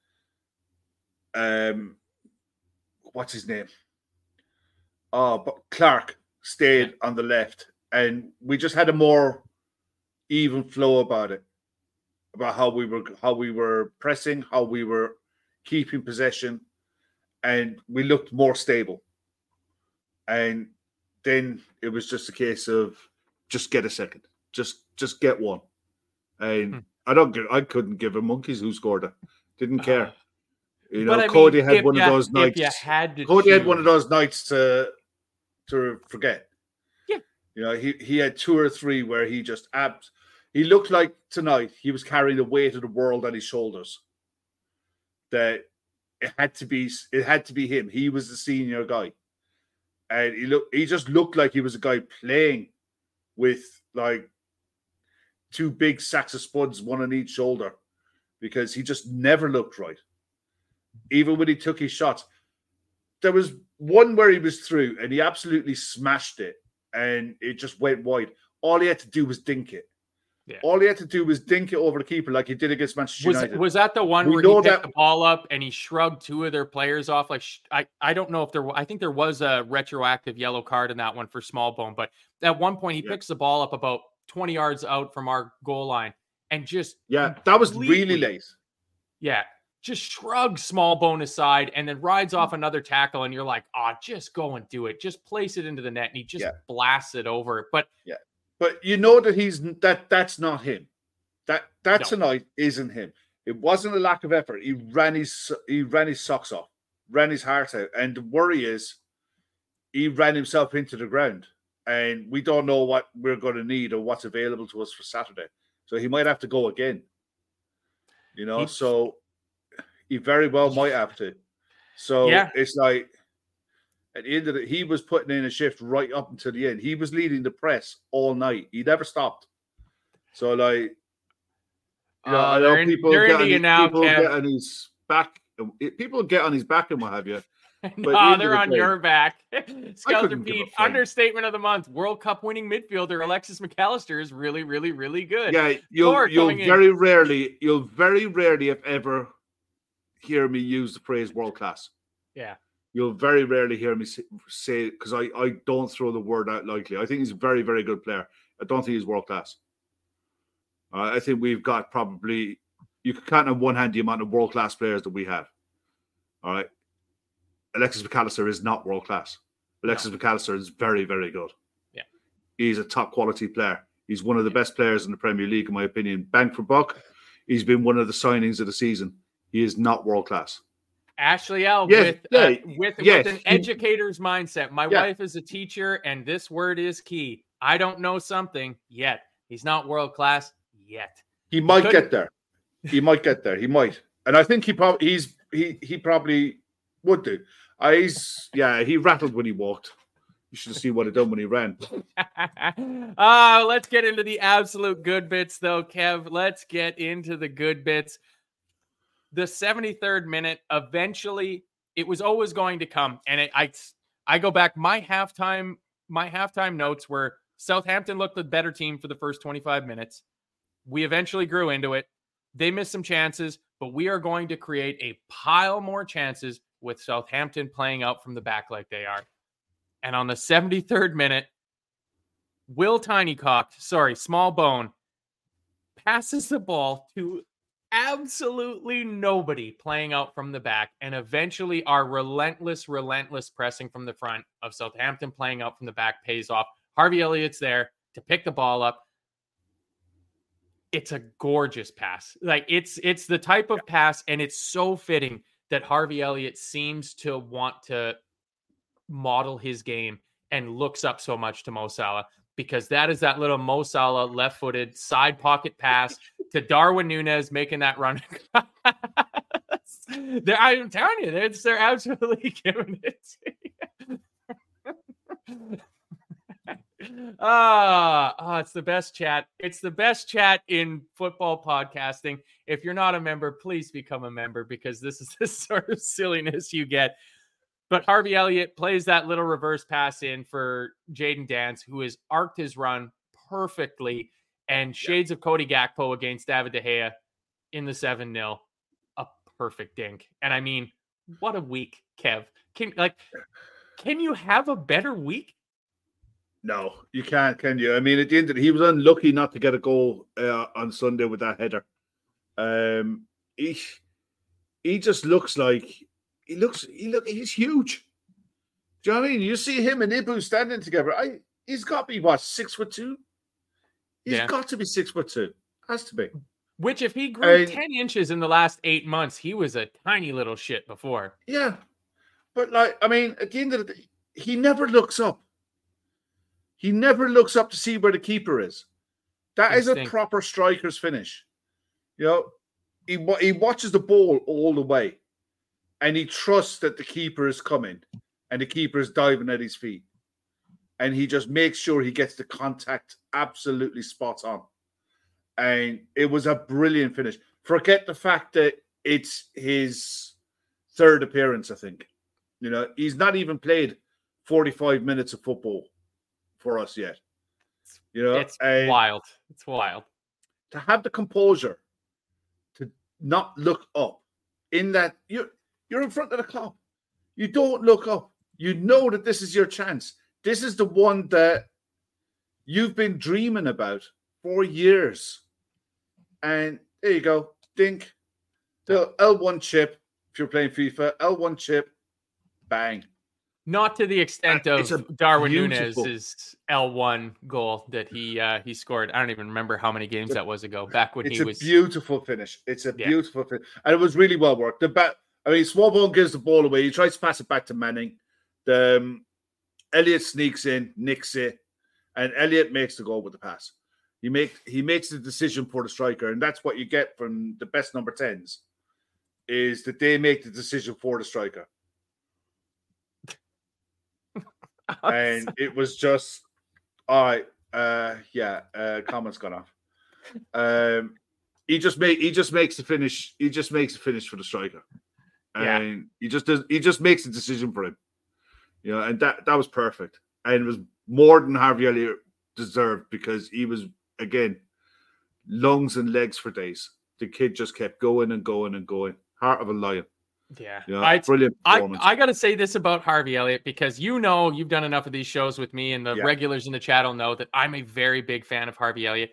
um what's his name? Oh, but Clark stayed yeah. on the left, and we just had a more even flow about it. About how we were how we were pressing, how we were keeping possession, and we looked more stable. And then it was just a case of just get a second, just just get one. And hmm. I don't. Give, I couldn't give a monkeys who scored it. Didn't care. Uh, you know, but I Cody mean, had one you, of those nights. If you had to Cody choose. had one of those nights to to forget. Yeah. You know, he he had two or three where he just abs. He looked like tonight he was carrying the weight of the world on his shoulders. That it had to be. It had to be him. He was the senior guy, and he looked. He just looked like he was a guy playing with like two big sacks of spuds, one on each shoulder, because he just never looked right. Even when he took his shots, there was one where he was through and he absolutely smashed it and it just went wide. All he had to do was dink it. Yeah. All he had to do was dink it over the keeper like he did against Manchester was, United. Was that the one we where he picked that... the ball up and he shrugged two of their players off? Like I, I don't know if there. I think there was a retroactive yellow card in that one for Smallbone, but at one point he yeah. picks the ball up about twenty yards out from our goal line and just yeah, that was really late. Yeah, just shrugs Smallbone aside and then rides off another tackle, and you're like, oh, just go and do it. Just place it into the net, and he just yeah. blasts it over. But yeah. But you know that he's that that's not him. That that No. tonight isn't him. It wasn't a lack of effort. He ran his he ran his socks off, ran his heart out. And the worry is he ran himself into the ground. And we don't know what we're going to need or what's available to us for Saturday. So he might have to go again. You know, he, so he very well might have to. So yeah. it's like at the end of it, he was putting in a shift right up until the end. He was leading the press all night. He never stopped. So, like, you know, uh, I know they're people, in, get, on his, now, people get on his back. People get on his back and what have you. But no, they're on the day, your back. Skelter Pete, understatement of the month. World Cup winning midfielder Alexis McAllister is really, really, really good. Yeah, you'll, you'll very in. rarely, you'll very rarely, if ever, hear me use the phrase world class. Yeah. You'll very rarely hear me say, because I, I don't throw the word out lightly. I think he's a very, very good player. I don't think he's world class. Uh, I think we've got probably, you can count on one hand the amount of world class players that we have. All right. Alexis McAllister is not world class. Alexis no. McAllister is very, very good. Yeah. He's a top quality player. He's one of the yeah. best players in the Premier League, in my opinion. Bang for buck. He's been one of the signings of the season. He is not world class. Ashley L yes, with, yeah, uh, with, yes. with an educator's mindset. My yeah. wife is a teacher, and this word is key. I don't know something yet. He's not world class yet. He might he get there. He might get there. He might. And I think he probably he's he he probably would do. Uh, he's yeah, he rattled when he walked. You should have seen what he done when he ran. uh, let's get into the absolute good bits, though, Kev. Let's get into the good bits. The seventy-third minute, eventually, it was always going to come. And it, I I go back, my halftime, my halftime notes were Southampton looked the better team for the first twenty-five minutes. We eventually grew into it. They missed some chances, but we are going to create a pile more chances with Southampton playing out from the back like they are. And on the seventy-third minute, Will Tinycock, sorry, Smallbone, passes the ball to absolutely nobody playing out from the back. And eventually our relentless, relentless pressing from the front of Southampton playing out from the back pays off. Harvey Elliott's there to pick the ball up. It's a gorgeous pass. Like it's, it's the type of pass, and it's so fitting that Harvey Elliott seems to want to model his game and looks up so much to Mo Salah, because that is that little Mo Salah left-footed side pocket pass to Darwin Núñez making that run. they're, I'm telling you, they're, they're absolutely giving it to you. Ah, oh, it's the best chat. It's the best chat in football podcasting. If you're not a member, please become a member, because this is the sort of silliness you get. But Harvey Elliott plays that little reverse pass in for Jayden Dance, who has arced his run perfectly, and shades yeah. of Cody Gakpo against David De Gea in the seven nil. A perfect dink. And I mean, what a week, Kev. Can like, can you have a better week? No, you can't, can you? I mean, at the end of it, he was unlucky not to get a goal uh, on Sunday with that header. Um, he he just looks like he looks he look he's huge. Do you know what I mean? You see him and Ibu standing together. I he's got to be what, six foot two? He's yeah. got to be six foot two. Has to be. Which, if he grew And- ten inches in the last eight months, he was a tiny little shit before. Yeah. But, like, I mean, at the end of the day, he never looks up. He never looks up to see where the keeper is. That is a Instinct. proper striker's finish. You know, he, wa- he watches the ball all the way, and he trusts that the keeper is coming, and the keeper is diving at his feet. And he just makes sure he gets the contact absolutely spot on. And it was a brilliant finish. Forget the fact that it's his third appearance, I think. You know, he's not even played forty-five minutes of football for us yet. You know, It's and wild. It's wild. to have the composure to not look up in that you're you're in front of the clock. You don't look up. You know that this is your chance. This is the one that you've been dreaming about for years. And there you go. Dink. The L one chip, if you're playing FIFA, L one chip, bang. Not to the extent Uh, of it's a Darwin beautiful- Núñez's L one goal that he uh, he scored. I don't even remember how many games that was ago. Back when It's he a was beautiful finish. It's a Yeah. beautiful finish. And it was really well worked. The bat, I mean, Swallow gives the ball away. He tries to pass it back to Manning. The um, Elliott sneaks in, nicks it, and Elliott makes the goal with the pass. He makes he makes the decision for the striker, and that's what you get from the best number tens, is that they make the decision for the striker. And it was just, all right, uh, yeah, uh, comment's gone off. Um, he just make he just makes the finish. He just makes the finish for the striker, Yeah. and he just does. He just makes the decision for him, you know, and that that was perfect, and it was more than Harvey Elliott deserved because he was again lungs and legs for days. The kid just kept going and going and going. Heart of a lion. yeah. You know, I, brilliant I, performance. I got to say this about Harvey Elliott because you know you've done enough of these shows with me, and the Yeah. regulars in the chat will know that I'm a very big fan of Harvey Elliott.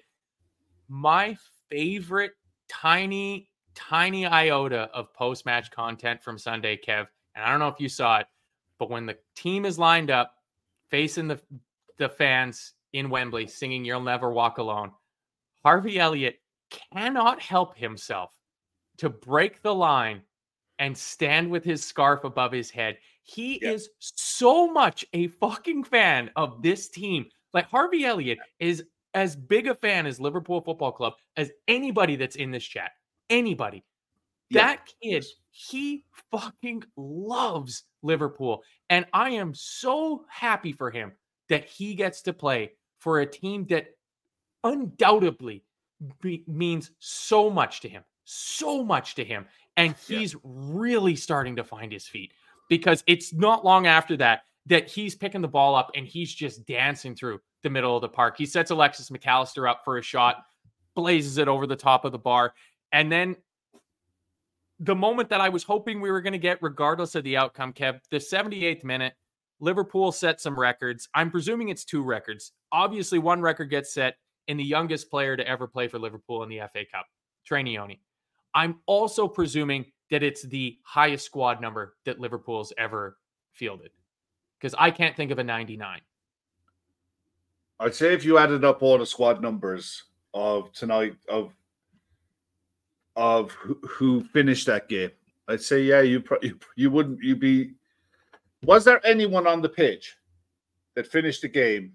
My favorite tiny, tiny iota of post-match content from Sunday, Kev, and I don't know if you saw it, but when the team is lined up facing the the fans in Wembley singing "You'll Never Walk Alone," Harvey Elliott cannot help himself to break the line and stand with his scarf above his head. He Yeah. is so much a fucking fan of this team. Like Harvey Elliott is as big a fan as Liverpool Football Club as anybody that's in this chat. Anybody. Yeah. That kid, he fucking loves Liverpool. And I am so happy for him that he gets to play for a team that undoubtedly be, means so much to him, so much to him. And he's yeah. really starting to find his feet because it's not long after that that he's picking the ball up and he's just dancing through the middle of the park. He sets Alexis McAllister up for a shot, blazes it over the top of the bar. And then the moment that I was hoping we were going to get, regardless of the outcome, Kev, the seventy-eighth minute, Liverpool set some records. I'm presuming it's two records. Obviously, one record gets set in the youngest player to ever play for Liverpool in the F A Cup, Trainioni. I'm also presuming that it's the highest squad number that Liverpool's ever fielded, because I can't think of a ninety-nine. I'd say if you added up all the squad numbers of tonight, of of who, who finished that game, I'd say, yeah, you pro- you, you wouldn't, you'd be, was there anyone on the pitch that finished the game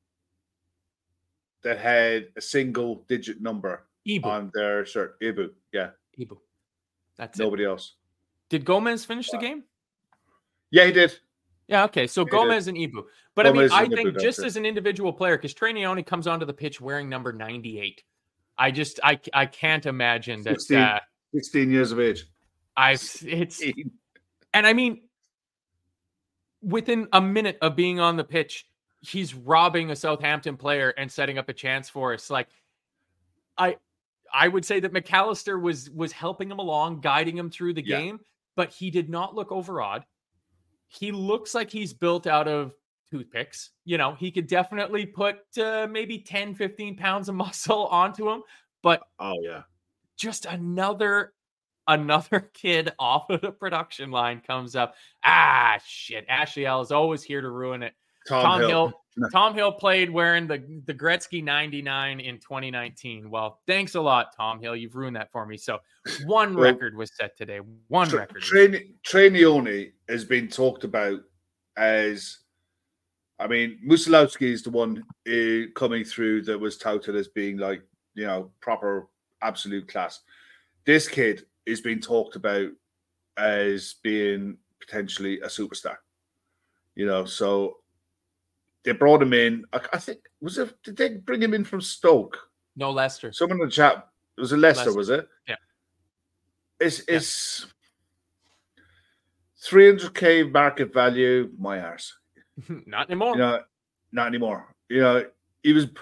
that had a single digit number Ibu. on their shirt? Ibu, yeah. Ibu. That's Nobody it. else. Did Gomez finish the game? Yeah, he did. Yeah, okay. So He Gomez and Ibu. But Gomez I mean, I and Ibu, think that's just it. as an individual player, because Trainioni comes onto the pitch wearing number ninety-eight. I just, I, I can't imagine that. sixteen, Uh, sixteen years of age. I, it's, and I mean, within a minute of being on the pitch, he's robbing a Southampton player and setting up a chance for us. Like, I, I would say that McAllister was was helping him along, guiding him through the Yeah. game, but he did not look overawed. He looks like he's built out of toothpicks. You know, he could definitely put uh, maybe ten, fifteen pounds of muscle onto him, but Oh, yeah. just another another kid off of the production line comes up. Ah, shit. Ashley L is always here to ruin it. Tom, Tom Hill. Hill. No. Tom Hill played wearing the, the Gretzky ninety-nine in twenty nineteen. Well, thanks a lot, Tom Hill. You've ruined that for me. So one Well, record was set today. One Tra- record. Train Trainioni has been talked about as, I mean, Musilowski is the one uh, coming through that was touted as being like, you know, proper absolute class. This kid is being talked about as being potentially a superstar. You know, so they brought him in. I, I think was it? Did they bring him in from Stoke? No, Leicester. Someone in the chat was it Leicester? Leicester. Was it? Yeah. It's it's three hundred k market value. My arse. Not anymore. You know, not anymore. You know, he was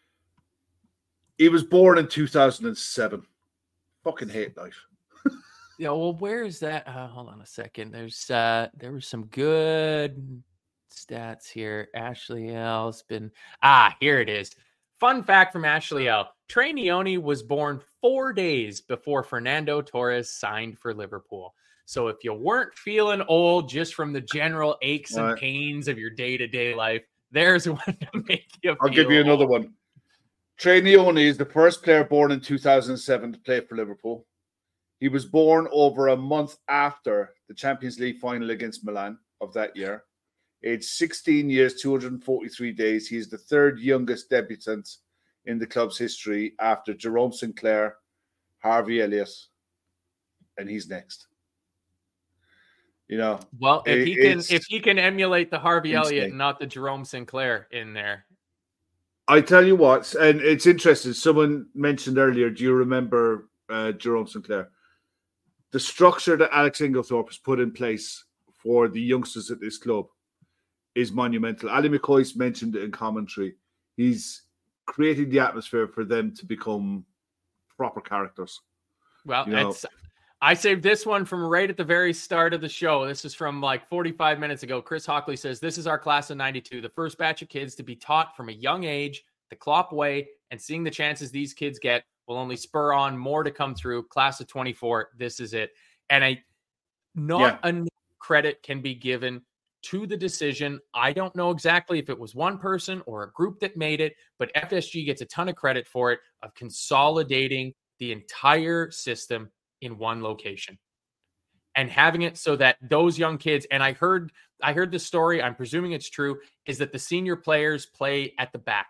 he was born in two thousand seven. Fucking hate life. Yeah, well, where is that? Uh, hold on a second. There's uh there were some good stats here. Ashley L's been ah, here it is. Fun fact from Ashley L. Trainioni was born four days before Fernando Torres signed for Liverpool. So if you weren't feeling old just from the general aches and Right. pains of your day-to-day life, there's one to make you feel I'll give you another old. one. Trainioni is the first player born in two thousand seven to play for Liverpool. He was born over a month after the Champions League final against Milan of that year. Age sixteen years, two hundred forty-three days. He is the third youngest debutant in the club's history after Jerome Sinclair, Harvey Elliott, and he's next. You know, Well, if it- he can it's if he can emulate the Harvey Elliott insane. and not the Jerome Sinclair in there. I tell you what, and it's interesting. Someone mentioned earlier, do you remember uh, Jerome Sinclair? The structure that Alex Inglethorpe has put in place for the youngsters at this club is monumental. Ali McCoy's mentioned it in commentary. He's creating the atmosphere for them to become proper characters. Well, You know- it's I saved this one from right at the very start of the show. This is from like forty-five minutes ago. Chris Hockley says, this is our class of ninety-two, the first batch of kids to be taught from a young age the Klopp way, and seeing the chances these kids get will only spur on more to come through. Class of twenty-four, this is it. And I not Yeah. enough credit can be given to the decision. I don't know exactly if it was one person or a group that made it, but F S G gets a ton of credit for it, of consolidating the entire system in one location and having it so that those young kids, and I heard I heard the story, I'm presuming it's true, is that the senior players play at the back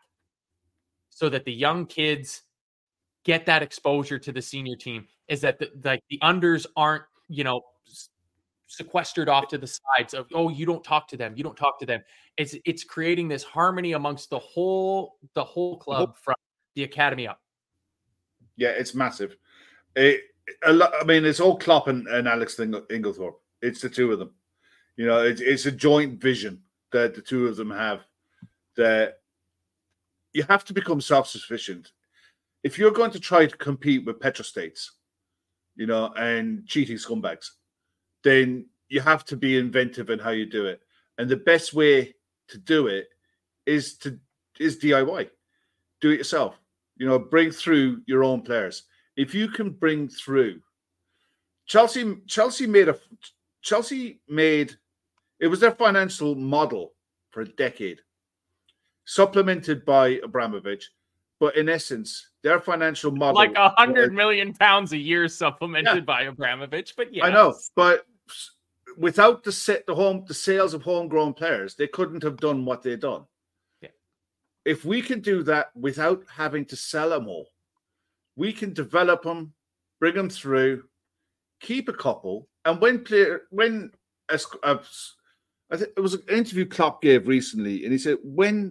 so that the young kids get that exposure to the senior team, is that the, like the unders aren't, you know, s- sequestered off to the sides of, oh, you don't talk to them, you don't talk to them. It's it's creating this harmony amongst the whole the whole club from the academy up. Yeah, it's massive. It, a lot, I mean, it's all Klopp and, and Alex Ing- Inglethorpe. It's the two of them. You know, it's, it's a joint vision that the two of them have, that you have to become self-sufficient. If you're going to try to compete with petrostates, you know, and cheating scumbags, then you have to be inventive in how you do it. And the best way to do it is to is D I Y. Do it yourself. You know, bring through your own players. If you can bring through Chelsea, Chelsea made a Chelsea made it was their financial model for a decade, supplemented by Abramovich. But in essence, their financial model, Like a hundred million pounds a year supplemented Yeah. by Abramovich, but yeah, I know, but without the set the home the sales of homegrown players, they couldn't have done what they've done. Yeah. If we can do that without having to sell them all, we can develop them, bring them through, keep a couple, and when player when a, sc- a, I think it was an interview Klopp gave recently, and he said when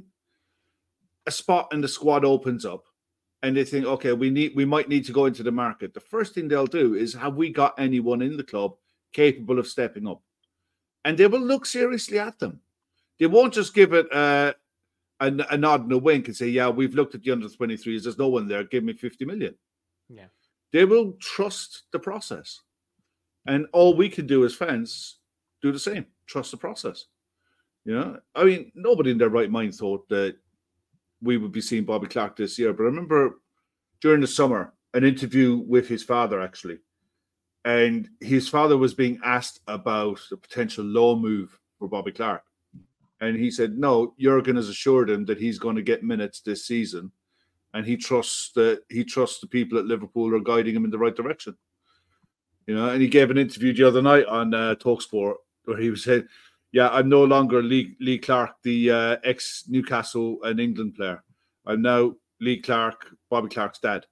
a spot in the squad opens up, and they think, okay, we need we might need to go into the market, the first thing they'll do is, have we got anyone in the club capable of stepping up? And they will look seriously at them. They won't just give it a, a, a nod and a wink and say, yeah, we've looked at the under twenty-threes. There's no one there. Give me fifty million. yeah. They will trust the process. And all we can do as fans, do the same. Trust the process. You know, I mean, nobody in their right mind thought that we would be seeing Bobby Clark this year. But I remember during the summer, an interview with his father, actually. And his father was being asked about the potential loan move for Bobby Clark. And he said, no, Jurgen has assured him that he's going to get minutes this season. And he trusts that he trusts the people at Liverpool are guiding him in the right direction. You know, and he gave an interview the other night on uh, TalkSport where he was saying, yeah, I'm no longer Lee, Lee Clark, the uh, ex-Newcastle and England player. I'm now Lee Clark, Bobby Clark's dad.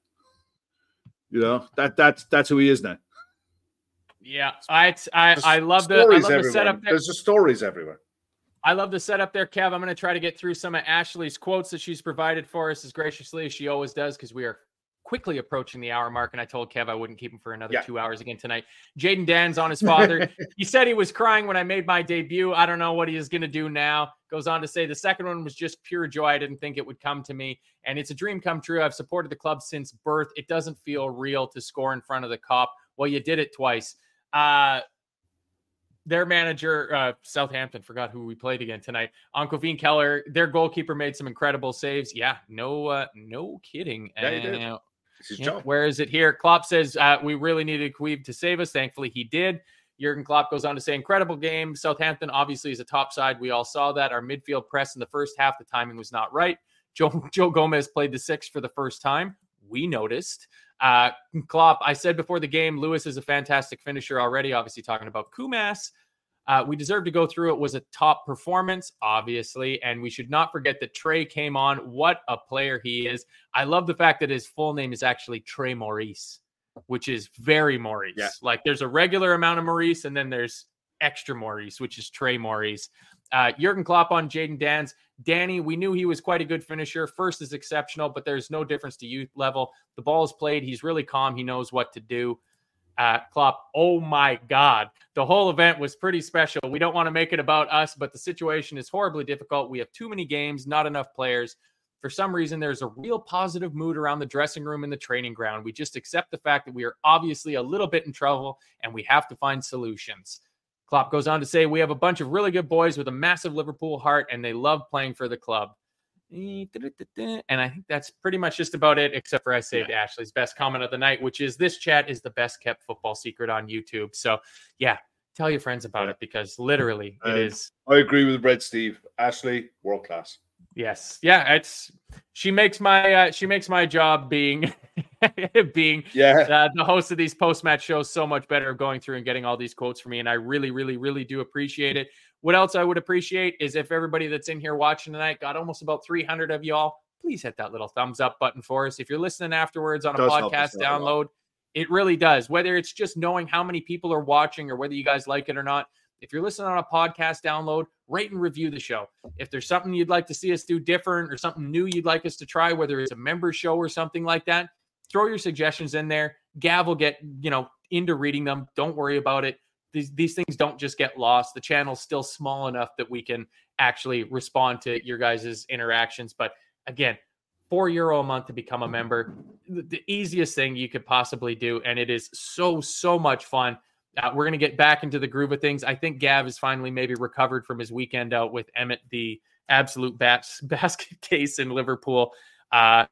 You know, that that's that's who he is now. Yeah, I I, I love the I love the setup there. There's just stories everywhere. I love the setup there, Kev. I'm going to try to get through some of Ashley's quotes that she's provided for us as graciously as she always does, because we are quickly approaching the hour mark, and I told Kev I wouldn't keep him for another yeah. two hours again tonight. Jaden Dan's on his father. He said he was crying when I made my debut. I don't know what he is going to do now. Goes on to say the second one was just pure joy. I didn't think it would come to me, and it's a dream come true. I've supported the club since birth. It doesn't feel real to score in front of the Kop. Well, you did it twice. Uh, Their manager, uh, Southampton, forgot who we played again tonight. Ankofin Keller, their goalkeeper made some incredible saves. Yeah, no, uh, no kidding. Yeah, he did. Uh, It's his yeah, job. where is it here? Klopp says uh, we really needed Queeb to save us. Thankfully, he did. Jurgen Klopp goes on to say, incredible game. Southampton obviously is a top side. We all saw that. Our midfield press in the first half, the timing was not right. Joe, Joe Gomez played the six for the first time. We noticed. Uh, Klopp, I said before the game, Lewis is a fantastic finisher already, obviously talking about Kumas. Uh, we deserve to go through. It was a top performance, obviously, and we should not forget that Trey came on. What a player he is. I love the fact that his full name is actually Trey Maurice, which is very Maurice. Yeah. Like there's a regular amount of Maurice, and then there's extra Maurice, which is Trey Maurice. Uh, Jurgen Klopp on Jaden Dan's. Danny, we knew he was quite a good finisher. First is exceptional, but there's no difference to youth level. The ball is played. He's really calm. He knows what to do. Uh, Klopp, oh my God. The whole event was pretty special. We don't want to make it about us, but the situation is horribly difficult. We have too many games, not enough players. For some reason, there's a real positive mood around the dressing room and the training ground. We just accept the fact that we are obviously a little bit in trouble and we have to find solutions. Klopp goes on to say, we have a bunch of really good boys with a massive Liverpool heart and they love playing for the club. And I think that's pretty much just about it, except for I saved yeah. Ashley's best comment of the night, which is this chat is the best kept football secret on YouTube. So yeah, tell your friends about it because literally it um, is. I agree with Red Steve. Ashley, world class. Yes. Yeah. It's, she makes my, uh, she makes my job being, being yeah. uh, the host of these post-match shows so much better, going through and getting all these quotes for me. And I really, really, really do appreciate it. What else I would appreciate is if everybody that's in here watching tonight, got almost about three hundred of y'all, please hit that little thumbs up button for us. If you're listening afterwards on a podcast download, it really does. Whether it's just knowing how many people are watching or whether you guys like it or not. If you're listening on a podcast download, rate and review the show. If there's something you'd like to see us do different or something new you'd like us to try, whether it's a member show or something like that, throw your suggestions in there. Gav will get, you know, into reading them. Don't worry about it. These, these things don't just get lost. The channel's still small enough that we can actually respond to your guys' interactions. But again, four euro a month to become a member, the, the easiest thing you could possibly do. And it is so, so much fun. Uh, we're going to get back into the groove of things. I think Gav is finally maybe recovered from his weekend out with Emmett, the absolute bas- basket case in Liverpool. Uh,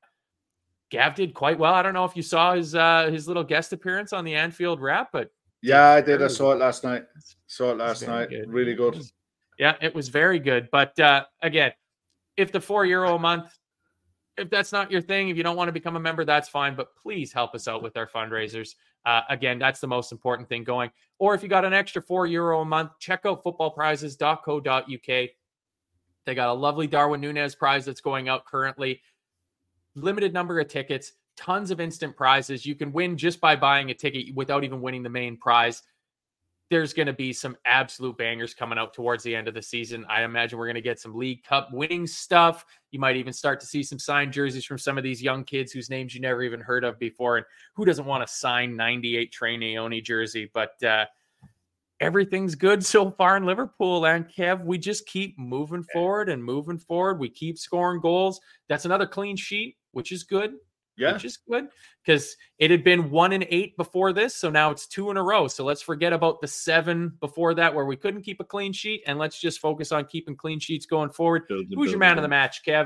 Gav did quite well. I don't know if you saw his uh, his little guest appearance on the Anfield Wrap, but yeah, I did. I saw it last night. Saw it last night. Good. Really good. It was, yeah, it was very good. But uh, again, if the four euro a month, if that's not your thing, if you don't want to become a member, that's fine. But please help us out with our fundraisers. Uh, again, that's the most important thing going. Or if you got an extra four euro a month, check out football prizes dot co dot uk. They got a lovely Darwin Nunez prize that's going out currently. Limited number of tickets, tons of instant prizes. You can win just by buying a ticket without even winning the main prize. There's going to be some absolute bangers coming out towards the end of the season. I imagine we're going to get some League Cup winning stuff. You might even start to see some signed jerseys from some of these young kids whose names you never even heard of before. And who doesn't want to sign ninety-eight Trey Naoni jersey? But uh, everything's good so far in Liverpool. And Kev, we just keep moving forward and moving forward. We keep scoring goals. That's another clean sheet, which is good. Yeah. Which is good because it had been one and eight before this. So now it's two in a row. So let's forget about the seven before that where we couldn't keep a clean sheet. And let's just focus on keeping clean sheets going forward. Build, Who's build, your man build. of the match, Kev?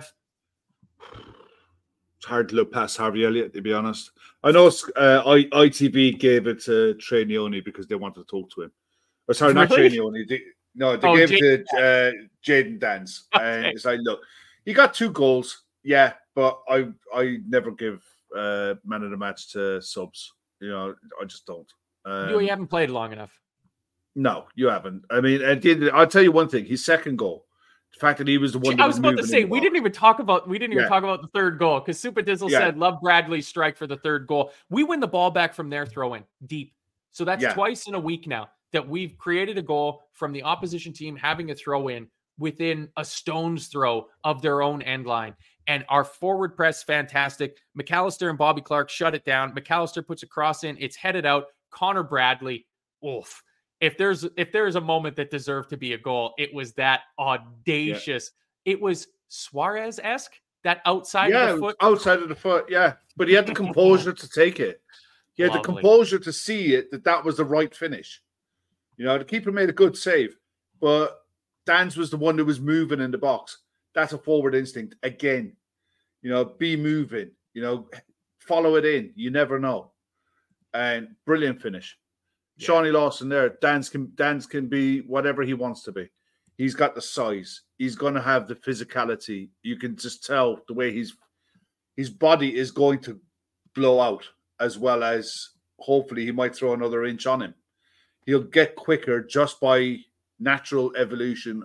It's hard to look past Harvey Elliott, to be honest. I know uh, I, I T B gave it to Trey Naoni because they wanted to talk to him. Or sorry, not really? Trey Naoni. They, No, they Oh, gave Jayden it to uh, Jayden Dance. Okay. And it's like, look, he got two goals. Yeah, but I I never give uh, man of the match to subs. You know, I just don't. Um, you, you haven't played long enough. No, you haven't. I mean, at the end of the, I'll tell you one thing. His second goal, the fact that he was the one that I was about to moving say in the we ball. didn't even talk about we didn't even Yeah. talk about the third goal because Super Dizzle Yeah. said love Bradley's strike for the third goal. We win the ball back from their throw in deep. So that's Yeah. twice in a week now that we've created a goal from the opposition team having a throw in within a stone's throw of their own end line. And our forward press, fantastic. McAllister and Bobby Clark shut it down. McAllister puts a cross in. It's headed out. Connor Bradley, oof. If there's if there's a moment that deserved to be a goal, it was that audacious. Yeah. It was Suarez-esque, that outside yeah, of the foot. outside of the foot, yeah. But he had the composure to take it. He had Lovely. the composure to see it, that that was the right finish. You know, the keeper made a good save, but Dan's was the one that was moving in the box. That's a forward instinct. Again, you know, be moving, you know, follow it in. You never know. And brilliant finish. Yeah. Shawnee Lawson there. Dan's can, Dan's can be whatever he wants to be. He's got the size. He's going to have the physicality. You can just tell the way he's, his body is going to blow out, as well as hopefully he might throw another inch on him. He'll get quicker just by natural evolution.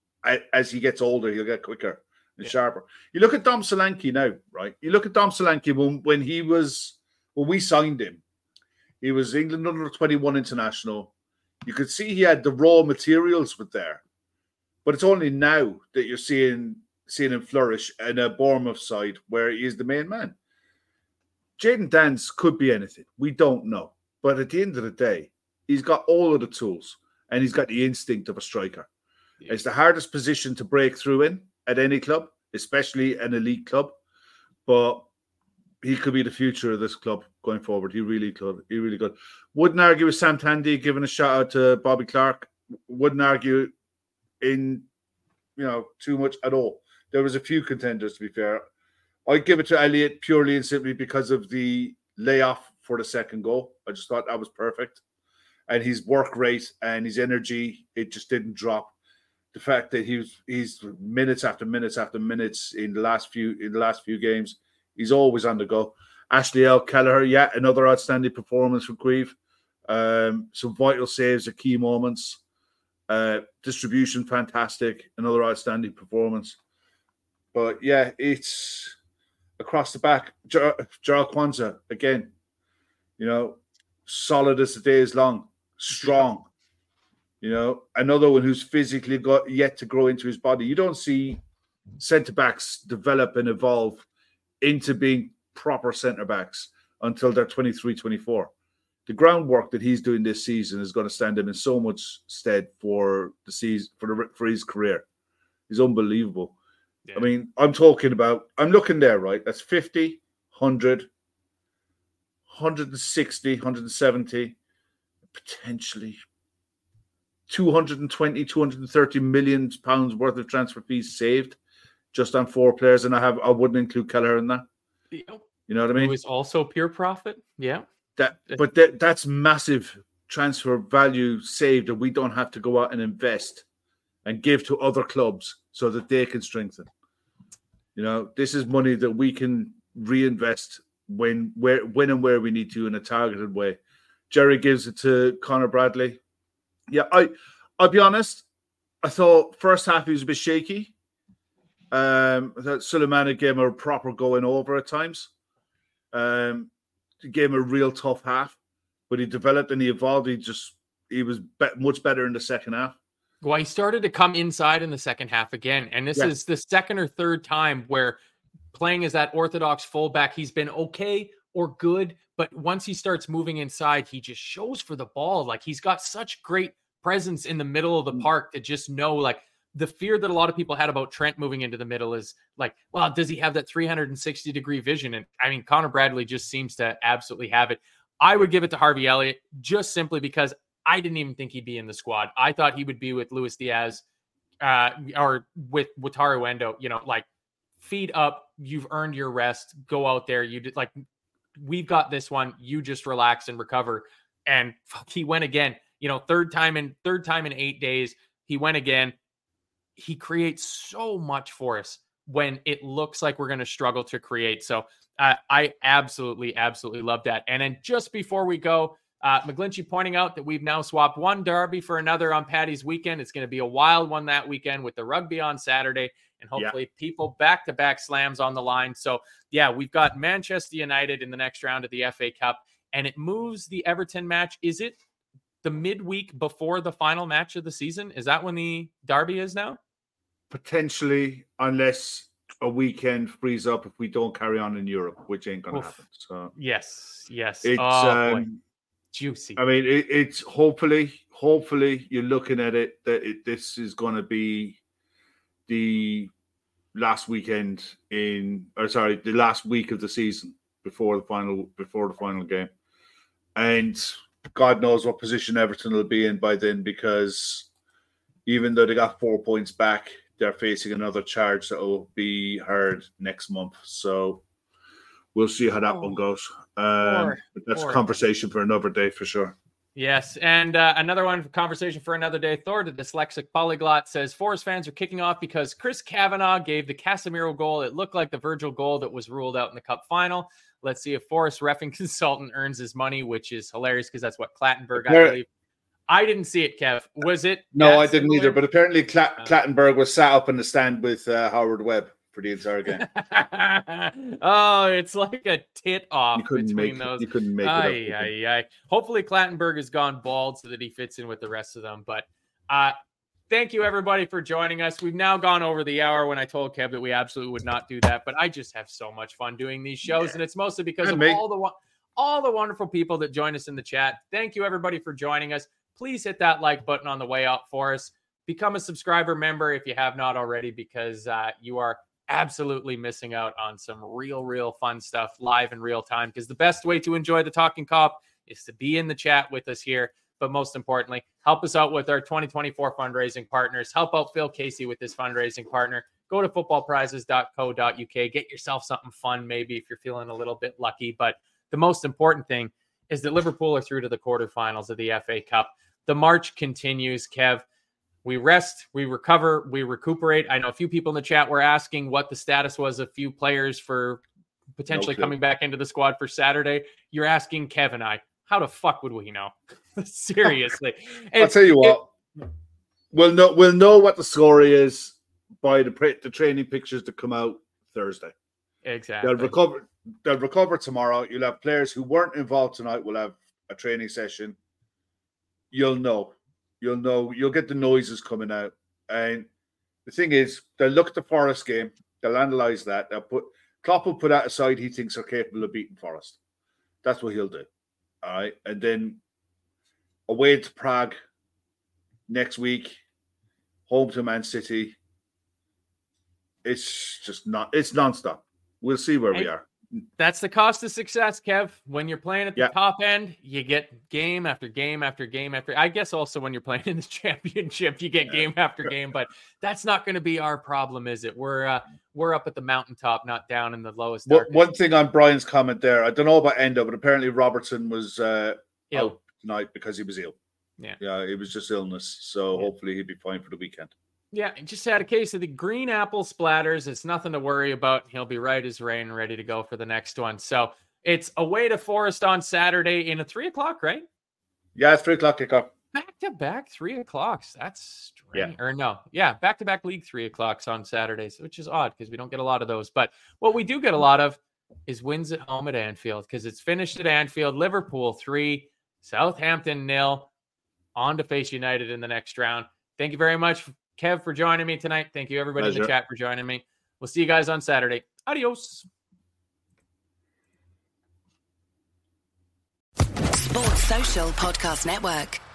As he gets older, he'll get quicker and yeah. sharper. You look at Dom Solanke now, right? You look at Dom Solanke when, when he was, when we signed him, he was England under twenty-one international. You could see he had the raw materials with there. But it's only now that you're seeing, seeing him flourish in a Bournemouth side where he is the main man. Jayden Dance could be anything. We don't know. But at the end of the day, he's got all of the tools and he's got the instinct of a striker. Yeah. It's the hardest position to break through in at any club, especially an elite club. But he could be the future of this club going forward. He really could. He really could. Wouldn't argue with Sam Tandy giving a shout out to Bobby Clark. Wouldn't argue in, you know, too much at all. There was a few contenders, to be fair. I'd give it to Elliott purely and simply because of the layoff for the second goal. I just thought that was perfect. And his work rate and his energy, it just didn't drop. The fact that he was he's minutes after minutes after minutes in the last few in the last few games, he's always on the go. Ashley L. Kelleher, yeah, another outstanding performance from Queeve. Um, some vital saves at key moments. Uh, distribution, fantastic. Another outstanding performance. But yeah, it's across the back. Jar- Jarl Kwanzaa, again, you know, solid as the day is long, strong. You know, another one who's physically got yet to grow into his body. You don't see centre-backs develop and evolve into being proper centre-backs until they're twenty-three, twenty-four. The groundwork that he's doing this season is going to stand him in so much stead for the season, for the for his career. He's unbelievable. Yeah. I mean, I'm talking about, I'm looking there, right? That's fifty, one hundred, one sixty, one seventy, potentially two hundred twenty, two hundred thirty million pounds worth of transfer fees saved just on four players. And I have, I wouldn't include Kelleher in that. You know what I mean? Who is also pure profit. Yeah. That, but that, that's massive transfer value saved, and we don't have to go out and invest and give to other clubs so that they can strengthen. You know, this is money that we can reinvest when, where, when and where we need to in a targeted way. Jerry gives it to Connor Bradley. Yeah, I, I'll be honest. I thought first half he was a bit shaky. Um, I thought Suleimani gave him a proper going over at times. Um, he gave him a real tough half, but he developed and he evolved. He just he was be- much better in the second half. Well, he started to come inside in the second half again, and this yeah. is the second or third time where playing as that orthodox fullback, he's been okay or good, but once he starts moving inside, he just shows for the ball. Like he's got such great presence in the middle of the park to just know, like the fear that a lot of people had about Trent moving into the middle is like, well, does he have that three hundred sixty degree vision? And I mean, Connor Bradley just seems to absolutely have it. I would give it to Harvey Elliott just simply because I didn't even think he'd be in the squad. I thought he would be with Luis Diaz uh, or with Wataru Endo, you know, like feed up, you've earned your rest, go out there. You did like, we've got this one. You just relax and recover. And fuck, he went again, you know, third time in third time in eight days. He went again. He creates so much for us when it looks like we're going to struggle to create. So uh, I absolutely, absolutely love that. And then just before we go, uh, McGlinchey pointing out that we've now swapped one derby for another on Paddy's weekend. It's going to be a wild one that weekend with the rugby on Saturday and hopefully yeah. people back-to-back slams on the line. So yeah, we've got Manchester United in the next round of the F A Cup, and it moves the Everton match. Is it the midweek before the final match of the season? Is that when the derby is now? Potentially, unless a weekend frees up if we don't carry on in Europe, which ain't going to happen. So yes, yes. It's oh, um, juicy. I mean, it, it's hopefully, hopefully you're looking at it that it, this is going to be the last weekend in, or sorry, the last week of the season before the final, before the final game, and God knows what position Everton will be in by then, because even though they got four points back, they're facing another charge that will be heard next month. So we'll see how that oh. one goes. Um, Poor. but that's Poor. a conversation for another day for sure. Yes, and uh, another one for conversation for another day. Thor, the dyslexic polyglot, says Forest fans are kicking off because Chris Kavanagh gave the Casemiro goal. It looked like the Virgil goal that was ruled out in the Cup final. Let's see if Forest reffing consultant earns his money, which is hilarious because that's what Clattenburg, I believe. I didn't see it, Kev. Was it? No, I didn't either. But apparently Cla- uh, Clattenburg was sat up in the stand with uh, Howard Webb for the entire game. Oh, it's like a tit off you couldn't between make, those. You couldn't make aye, it up. Aye, aye. Hopefully Clattenburg has gone bald so that he fits in with the rest of them. But uh, thank you, everybody, for joining us. We've now gone over the hour when I told Kev that we absolutely would not do that. But I just have so much fun doing these shows, yeah. and it's mostly because and of all the all the wonderful people that join us in the chat. Thank you, everybody, for joining us. Please hit that like button on the way out for us. Become a subscriber member if you have not already, because uh, you are absolutely missing out on some real, real fun stuff live in real time, because the best way to enjoy the Talking Cop is to be in the chat with us here. But most importantly, help us out with our twenty twenty-four fundraising partners. Help out Phil Casey with this fundraising partner. Go to football prizes dot co dot U K. Get yourself something fun, maybe, if you're feeling a little bit lucky. But the most important thing is that Liverpool are through to the quarterfinals of the F A Cup. The march continues, Kev. We rest, we recover, we recuperate. I know a few people in the chat were asking what the status was of a few players for potentially no coming back into the squad for Saturday. You're asking Kev and I. How the fuck would we know? Seriously. I'll tell you what. It, we'll know we'll know what the story is by the the training pictures that come out Thursday. Exactly. They'll recover they'll recover tomorrow. You'll have players who weren't involved tonight will have a training session. You'll know. You'll know. You'll get the noises coming out. And the thing is, they'll look at the Forest game. They'll analyse that. They'll put Klopp will put out a side he thinks are capable of beating Forest. That's what he'll do. All right. And then away to Prague next week, home to Man City. It's just not, it's nonstop. We'll see where hey, we are. That's the cost of success, Kev. When you're playing at the yeah. top end, you get game after game after game after. I guess also when you're playing in the championship, you get yeah. game after game. But that's not going to be our problem, is it? We're uh, we're up at the mountaintop, not down in the lowest. Well, one thing on Brian's comment there, I don't know about Endo, but apparently Robertson was uh, out tonight because he was ill. Yeah, yeah, it was just illness. So yeah. hopefully he'll be fine for the weekend. Yeah, just had a case of the green apple splatters. It's nothing to worry about. He'll be right as rain, ready to go for the next one. So it's away to Forest on Saturday in a three o'clock, right? Yeah, it's three o'clock kickoff. Back to back three o'clocks. That's strange. Yeah. Or no, yeah, back to back league three o'clocks on Saturdays, which is odd because we don't get a lot of those. But what we do get a lot of is wins at home at Anfield, because it's finished at Anfield. Liverpool three, Southampton nil, on to face United in the next round. Thank you very much, Kev, for joining me tonight. Thank you, everybody Pleasure. in the chat, for joining me. We'll see you guys on Saturday. Adios. Sports Social Podcast Network.